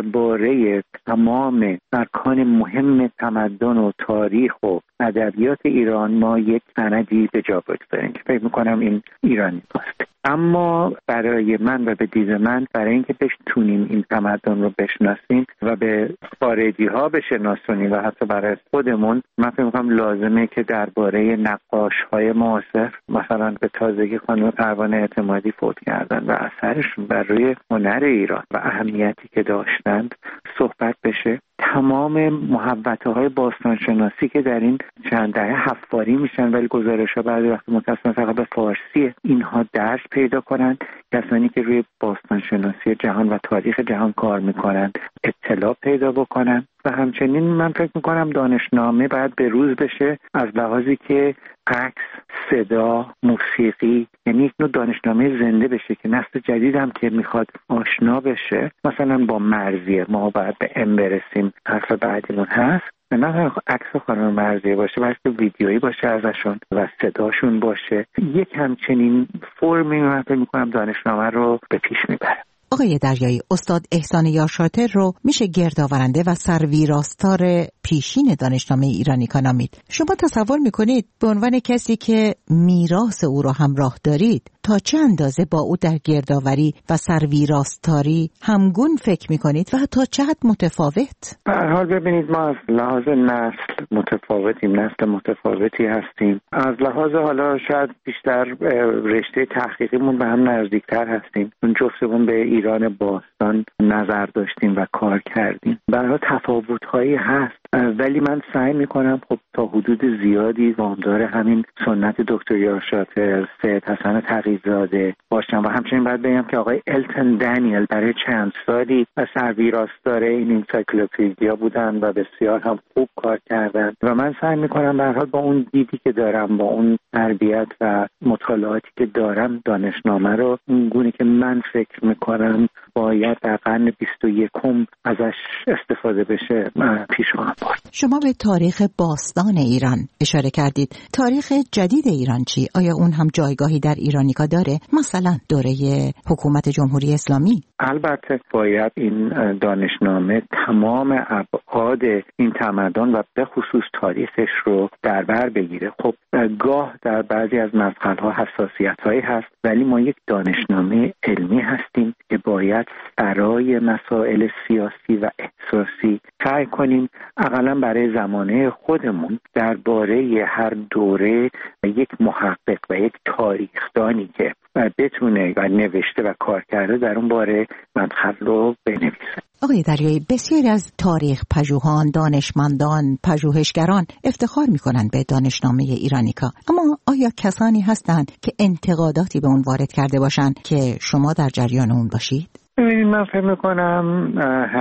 درباره تمام ارکان مهم تمدن و تاریخ و ادبیات ایران ما یک سندی به جا بگذاریم که فکر میکنم این ایرانی است. اما برای من و به دید من برای اینکه بتونیم این تمدن رو بشناسیم و به خارجی ها بشناسونیم و حتی برای خودمون من فکر میکنم لازمه که درباره نقاش های معاصر مثلا به تازگی خانم پروانه اعتمادی فوت کردن و اثرشون بر روی هنر ایران و اهمیتی که داشتند صحبت بشه. تمام محوطه های باستانشناسی که در این چند دهه حفاری میشن ولی گزارش ها بعضی وقت متأسفانه فقط به فارسیه، اینها درس پیدا کنن. کسانی که روی باستانشناسی جهان و تاریخ جهان کار میکنن اطلاع پیدا بکنن و همچنین من فکر میکنم دانشنامه باید به روز بشه از لحاظی که عکس، صدا، موسیقی، یعنی یک نوع دانشنامه زنده بشه که نسل جدید هم که میخواد آشنا بشه مثلا با مرزیه ما باید به ام برسیم حرف بعدیمون هست نه عکس خانم مرزیه باشه بلکه ویدیویی باشه ازشون و صداشون باشه. یک همچنین فرمی من فکر میکنم دانشنامه رو به پیش میبره. آقای دریایی، استاد احسان یارشاتر رو میشه گردآورنده و سرویراستار پیشین دانشنامه ایرانیکا نامید. شما تصور میکنید به عنوان کسی که میراث او رو همراه دارید تا چه اندازه با او در گردآوری و سرویراستاری همگون فکر میکنید و تا چه حد متفاوت؟ به هر حال ببینید ما از لحاظ نسل متفاوتیم، نسل متفاوتی هستیم. از لحاظ حالا شاید بیشتر رشته تحقیقیمون به هم نزدیکتر هستیم. اون جفتمون به ایران باستان نظر داشتیم و کار کردیم. به هر حال تفاوت‌هایی هست ولی من سعی میکنم خب تا حدود زیادی وامدار همین سنت دکتر یارشاتر، سید حسن تقی‌زاده باشم و همچنین باید بگم که آقای التون دانیل برای چند سالی سرویراستار این انسایکلوپدیا بودن و بسیار هم خوب کار کردن و من سعی میکنم به هر حال با اون دیدی که دارم با اون تربیت و مطالعاتی که دارم دانشنامه رو اون گونه که من فکر میکنم باید در قرن بیست و یکم ازش استفاده بشه پیش خواهم برد. شما به تاریخ باستان ایران اشاره کردید. تاریخ جدید ایران چی؟ آیا اون هم جایگاهی در ایرانیکا داره؟ مثلا دوره حکومت جمهوری اسلامی؟ البته باید این دانشنامه تمام ابعاد این تمدن و به خصوص تاریخش رو در بر بگیره. خب گاه در بعضی از مدخل‌ها حساسیت‌هایی هست ولی ما یک دانشنامه علمی هستیم که باید برای مسائل سیاسی و احساسی سعی کنیم حداقل برای زمانه خودمون درباره هر دوره یک محقق و یک تاریخدانی که بتونه و نوشته و کار کرده در اون باره مدخل رو بنویسه. آقای دریایی، بسیاری از تاریخ پژوهان، دانشمندان، پژوهشگران افتخار می‌کنند به دانشنامه ایرانیکا. اما آیا کسانی هستند که انتقاداتی به اون وارد کرده باشند که شما در جریان اون باشید؟ من فکر میکنم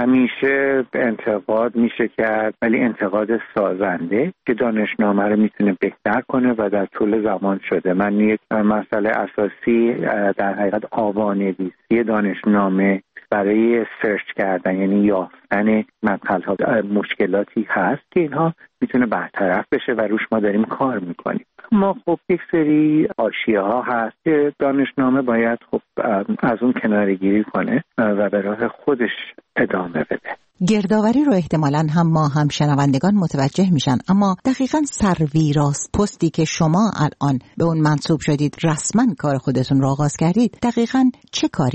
همیشه انتقاد میشه کرد ولی انتقاد سازنده که دانشنامه رو میتونه بهتر کنه و در طول زمان شده. من یک مسئله اساسی در حقیقت آوانویسی دانشنامه برای سرچ کردن یعنی یافتن مدخل‌ها مشکلاتی هست که اینها میتونه برطرف بشه و روش ما داریم کار میکنیم. ما خب یک سری حاشیه ها هست که دانشنامه باید خب از اون کناره‌گیری کنه و به راه خودش ادامه بده. گردآوری رو احتمالاً هم ما هم شنوندگان متوجه میشن، اما دقیقاً سرویراست پستی که شما الان به اون منصوب شدید رسما کار خودتون رو آغاز کردید دقیقاً چه کاریه؟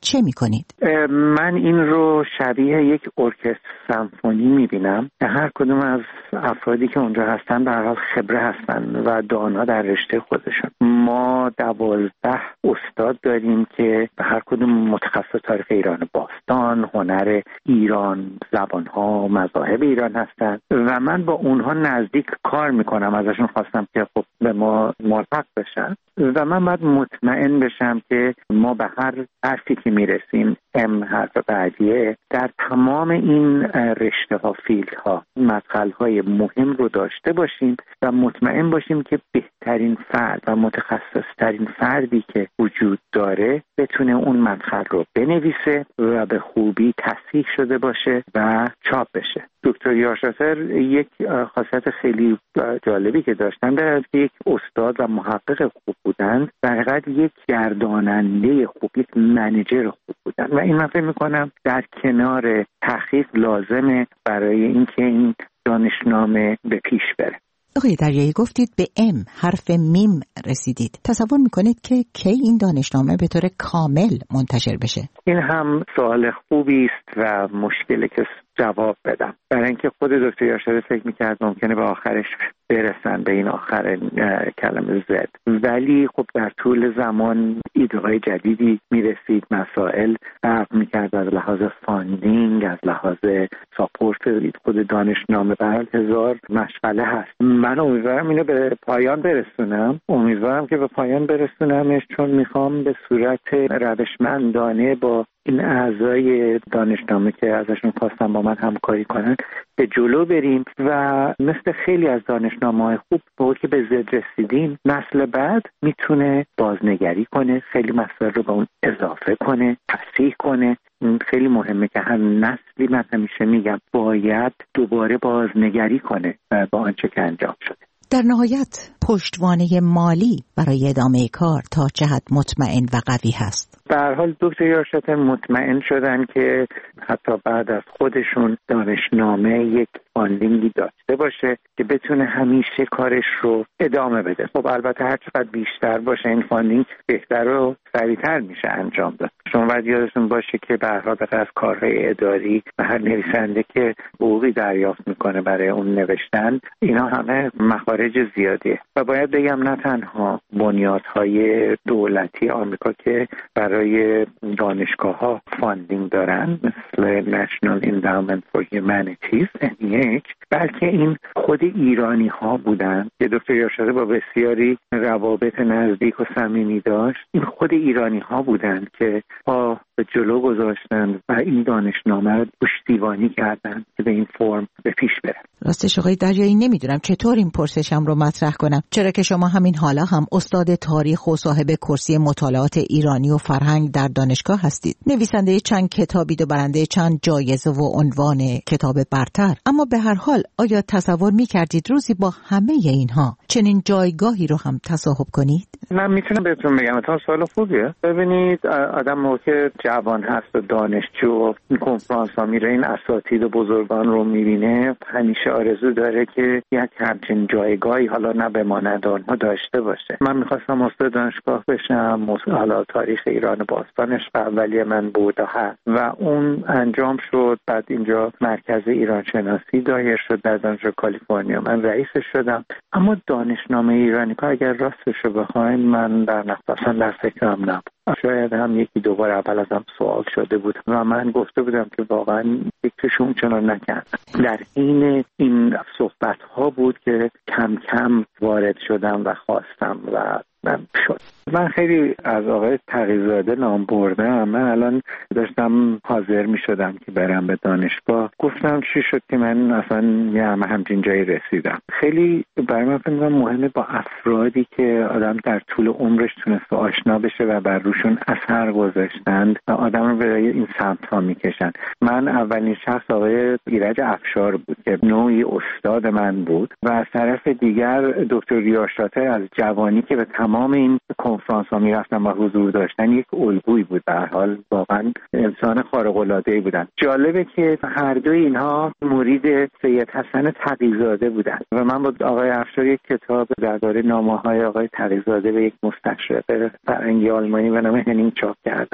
چه میکنید؟ من این رو شبیه یک ارکستر سمفونی میبینم. هر کدوم از افرادی که اونجا هستن به هر حال خبره هستن و دانا در رشته خودشون. ما دوازده استاد داریم که به هر کدوم متخصص تاریخ ایران باستان، هنر ایران، زبانها، مذاهب ایران هستن و من با اونها نزدیک کار میکنم. ازشون خواستم که خب به ما موفق بشن و من باید مطمئن بشم که ما به هر حرفی که میرسیم، ام حرف بعدیه، در تمام این رشته ها، فیلد ها، مدخل های مهم رو داشته باشیم و مطمئن باشیم که بهترین فرد و متخصص ترین فردی که وجود داره بتونه اون مدخل رو بنویسه و به خوبی تصحیح شده باشه و چاپ بشه. دکتر یارشاتر یک خاصیت خیلی جالبی که داشتن در که یک استاد و محقق خوب بودن، در حقیقت یک گرداننده خوب، یک منیجر خوب بودن و این من فکر میکنم در کنار تحقیق لازمه برای اینکه این دانشنامه به پیش بره. آقای دریایی گفتید به ام حرف میم رسیدید. تصور میکنید که کی این دانشنامه به طور کامل منتشر بشه؟ این هم سوال خوبی است و مشکلی که جواب بدم. برای اینکه خود دکتر یارشاتر فکر میکرد ممکنه به آخرش برسن به این آخر کلمه زد، ولی خب در طول زمان ایده های جدیدی میرسید، مسائل فرق میکرد از لحاظ فاندینگ، از لحاظ ساپورت خود دانشنامه. به هزار مشغله هست. من امیدوارم اینو به پایان برسونم، امیدوارم که به پایان برسونمش، چون میخوام به صورت روشمندانه با این اعضای دانشنامه که ازشون خواستم با من همکاری کنن به جلو بریم و مثل خیلی از دانشنامه‌های خوب با که به زد رسیدیم، نسل بعد میتونه بازنگری کنه، خیلی مسائل رو به اون اضافه کنه، تصحیح کنه. خیلی مهمه که هر نسلی، من همیشه میگم، باید دوباره بازنگری کنه با آنچه که انجام شده. در نهایت پشتوانه مالی برای ادامه کار تا چه حد مطمئن و قوی هست؟ به هر حال دکتر یارشاتر مطمئن شدن که حتی بعد از خودشون دانشنامه یک فاندینگی داشته باشه که بتونه همیشه کارش رو ادامه بده. خب البته هر چقدر بیشتر باشه این فاندینگ بهتر و سریعتر میشه انجام داد. شما باید یادتون باشه که به هر حال از کارهای اداری و هر نویسنده که حقوقی دریافت میکنه برای اون نوشتن، اینا همه مخارج زیادیه و باید بگم نه تنها بنیادهای دولتی آمریکا که برای دانشگاه‌ها فاندینگ دارن مثل National Endowment for Humanities ان ای اچ، بلکه این خود ایرانی ها بودن که دکتر یارشاتر با بسیاری روابط نزدیک و صمیمی داشت. این خود ایرانی ها بودن که پا به جلو گذاشتن و این دانشنامه رو پشتیبانی کردن که به این فرم به پیش بره. راستش آقای دریایی نمیدونم چطور این پرسشم رو مطرح کنم، چرا که شما همین حالا هم استاد تاریخ و صاحب کرسی مطالعات ایرانی و فرهنگ در دانشگاه هستید، نویسنده چند کتابید و برنده چند جایزه و عنوان کتاب برتر. اما به هر حال آیا تصور می‌کردید روزی با همه اینها چنین جایگاهی رو هم تصاحب کنید؟ من میتونم بهتون بگم تا سوال خوبیه. ببینید آدم موقع جوان هست و دانشجو این کنفرانس ها میره، این اساتید و بزرگان رو میبینه، همیشه آرزو داره که یک همچین جایگاهی حالا نه بماند اونها داشته باشه. من میخواستم استاد دانشگاه بشم، حالا تاریخ ایران باستانش اولیه من بود و اون انجام شد. بعد اینجا مرکز ایران شناسی دایر شد در دانشگاه کالیفرنیا، من رئیسش شدم. اما دانشنامه ایرانی که اگر راستش رو بخواین من در نقطه در فکرم نبود. شاید هم یکی دوبار اول ازم سوال شده بود و من گفته بودم که واقعا فکرشون چنان نکردن. در این این صحبت ها بود که کم کم وارد شدم و خواستم و من شد. من خیلی از آقای تقی‌زاده نام بردم. من الان داشتم حاضر می شدم که برم به دانشگاه، گفتم چی شد که من اصلا یه همه همچین جایی رسیدم. خیلی برای من فکر مهمه با افرادی که آدم در طول عمرش تونست آشنا بشه و بر روشون اثر گذاشتند و آدم رو به این سمت ها می کشن. من اولین شخص آقای ایرج افشار بود که نوعی استاد من بود و از طرف دیگر دکتر یارشاتر از جوانی که به تمام این کنفرانس ها می رفتن و حضور داشتن یک الگویی بود. به هر حال واقعا انسان خارق العاده بودن. جالبه که هر دوی اینها مرید سید حسن تقی‌زاده بودن و من با آقای افشار یک کتاب درباره نامه‌های آقای تقی‌زاده به یک مستشرق فرهنگی آلمانی به نام هنینگ چاپ کردم و من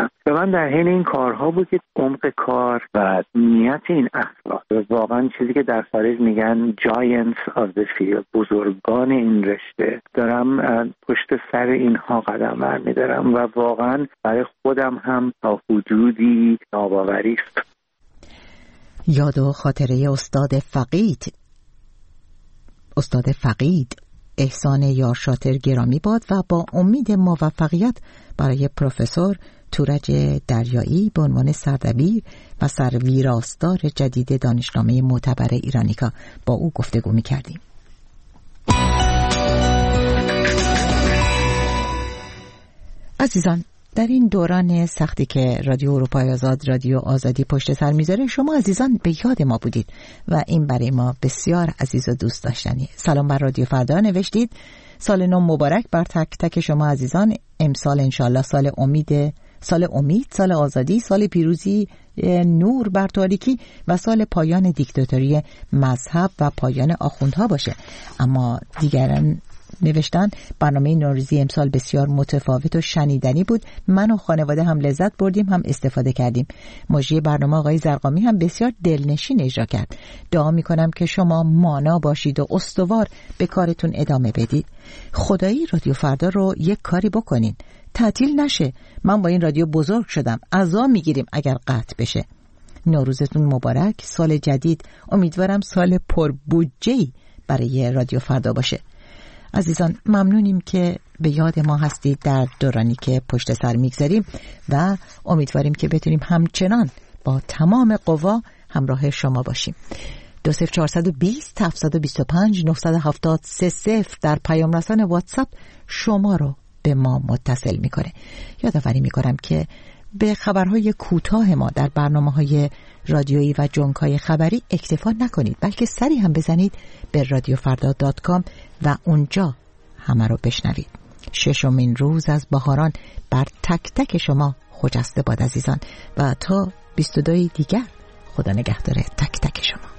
واقعا در حین این کارها بود که عمق کار و نیت این افراد، واقعا چیزی که در خارج میگن giants of the field، بزرگان این رشته، دارم پشت سر اینها قدم برمیدارم و واقعا برای خودم هم تا حدودی ناباوری است. یاد و خاطره استاد فقید استاد فقید احسان یارشاتر گرامی باد و با امید موفقیت برای پروفسور تورج دریایی به عنوان سردبیر و سرویراستار جدید دانشنامه معتبر ایرانیکا با او گفتگو می‌کردیم. عزیزان، در این دوران سختی که رادیو اروپای آزاد، رادیو آزادی پشت سر میذاره، شما عزیزان به یاد ما بودید و این برای ما بسیار عزیز و دوست داشتنیه. سلام بر رادیو فردا نوشتید. سال نو مبارک بر تک تک شما عزیزان. امسال انشالله سال امید، سال امید، سال آزادی، سال پیروزی، نور بر تاریکی و سال پایان دیکتاتوری مذهب و پایان آخوندها باشه. اما دیگران نوشتن برنامه نوروزی امسال بسیار متفاوت و شنیدنی بود. من و خانواده هم لذت بردیم، هم استفاده کردیم. مجری برنامه آقای زرقامی هم بسیار دلنشین اجرا کرد. دعا میکنم که شما مانا باشید و استوار به کارتون ادامه بدید. خدایی رادیو فردا رو یک کاری بکنین، تعطیل نشه. من با این رادیو بزرگ شدم، عزا میگیریم اگر قطع بشه. نوروزتون مبارک، سال جدید امیدوارم سال پربودجه‌ای برای رادیو فردا باشه. عزیزان ممنونیم که به یاد ما هستید در دورانی که پشت سر میگذاریم و امیدواریم که بتونیم همچنان با تمام قوا همراه شما باشیم. دو صفر چهارصد و بیست هفتصد و بیست و پنج نهصد و هفتاد سه صفر در پیام رسان واتساپ شما رو به ما متصل میکنه. یادآوری میکنم که به خبرهای کوتاه ما در برنامه‌های رادیویی و جنکای خبری اکتفا نکنید، بلکه سری هم بزنید به رادیو فردا دات کام و اونجا همه رو بشنوید. ششمین روز از بهاران بر تک تک شما خجسته باد عزیزان و تا بیست و دو دیگر خدا نگهدار تک تک شما.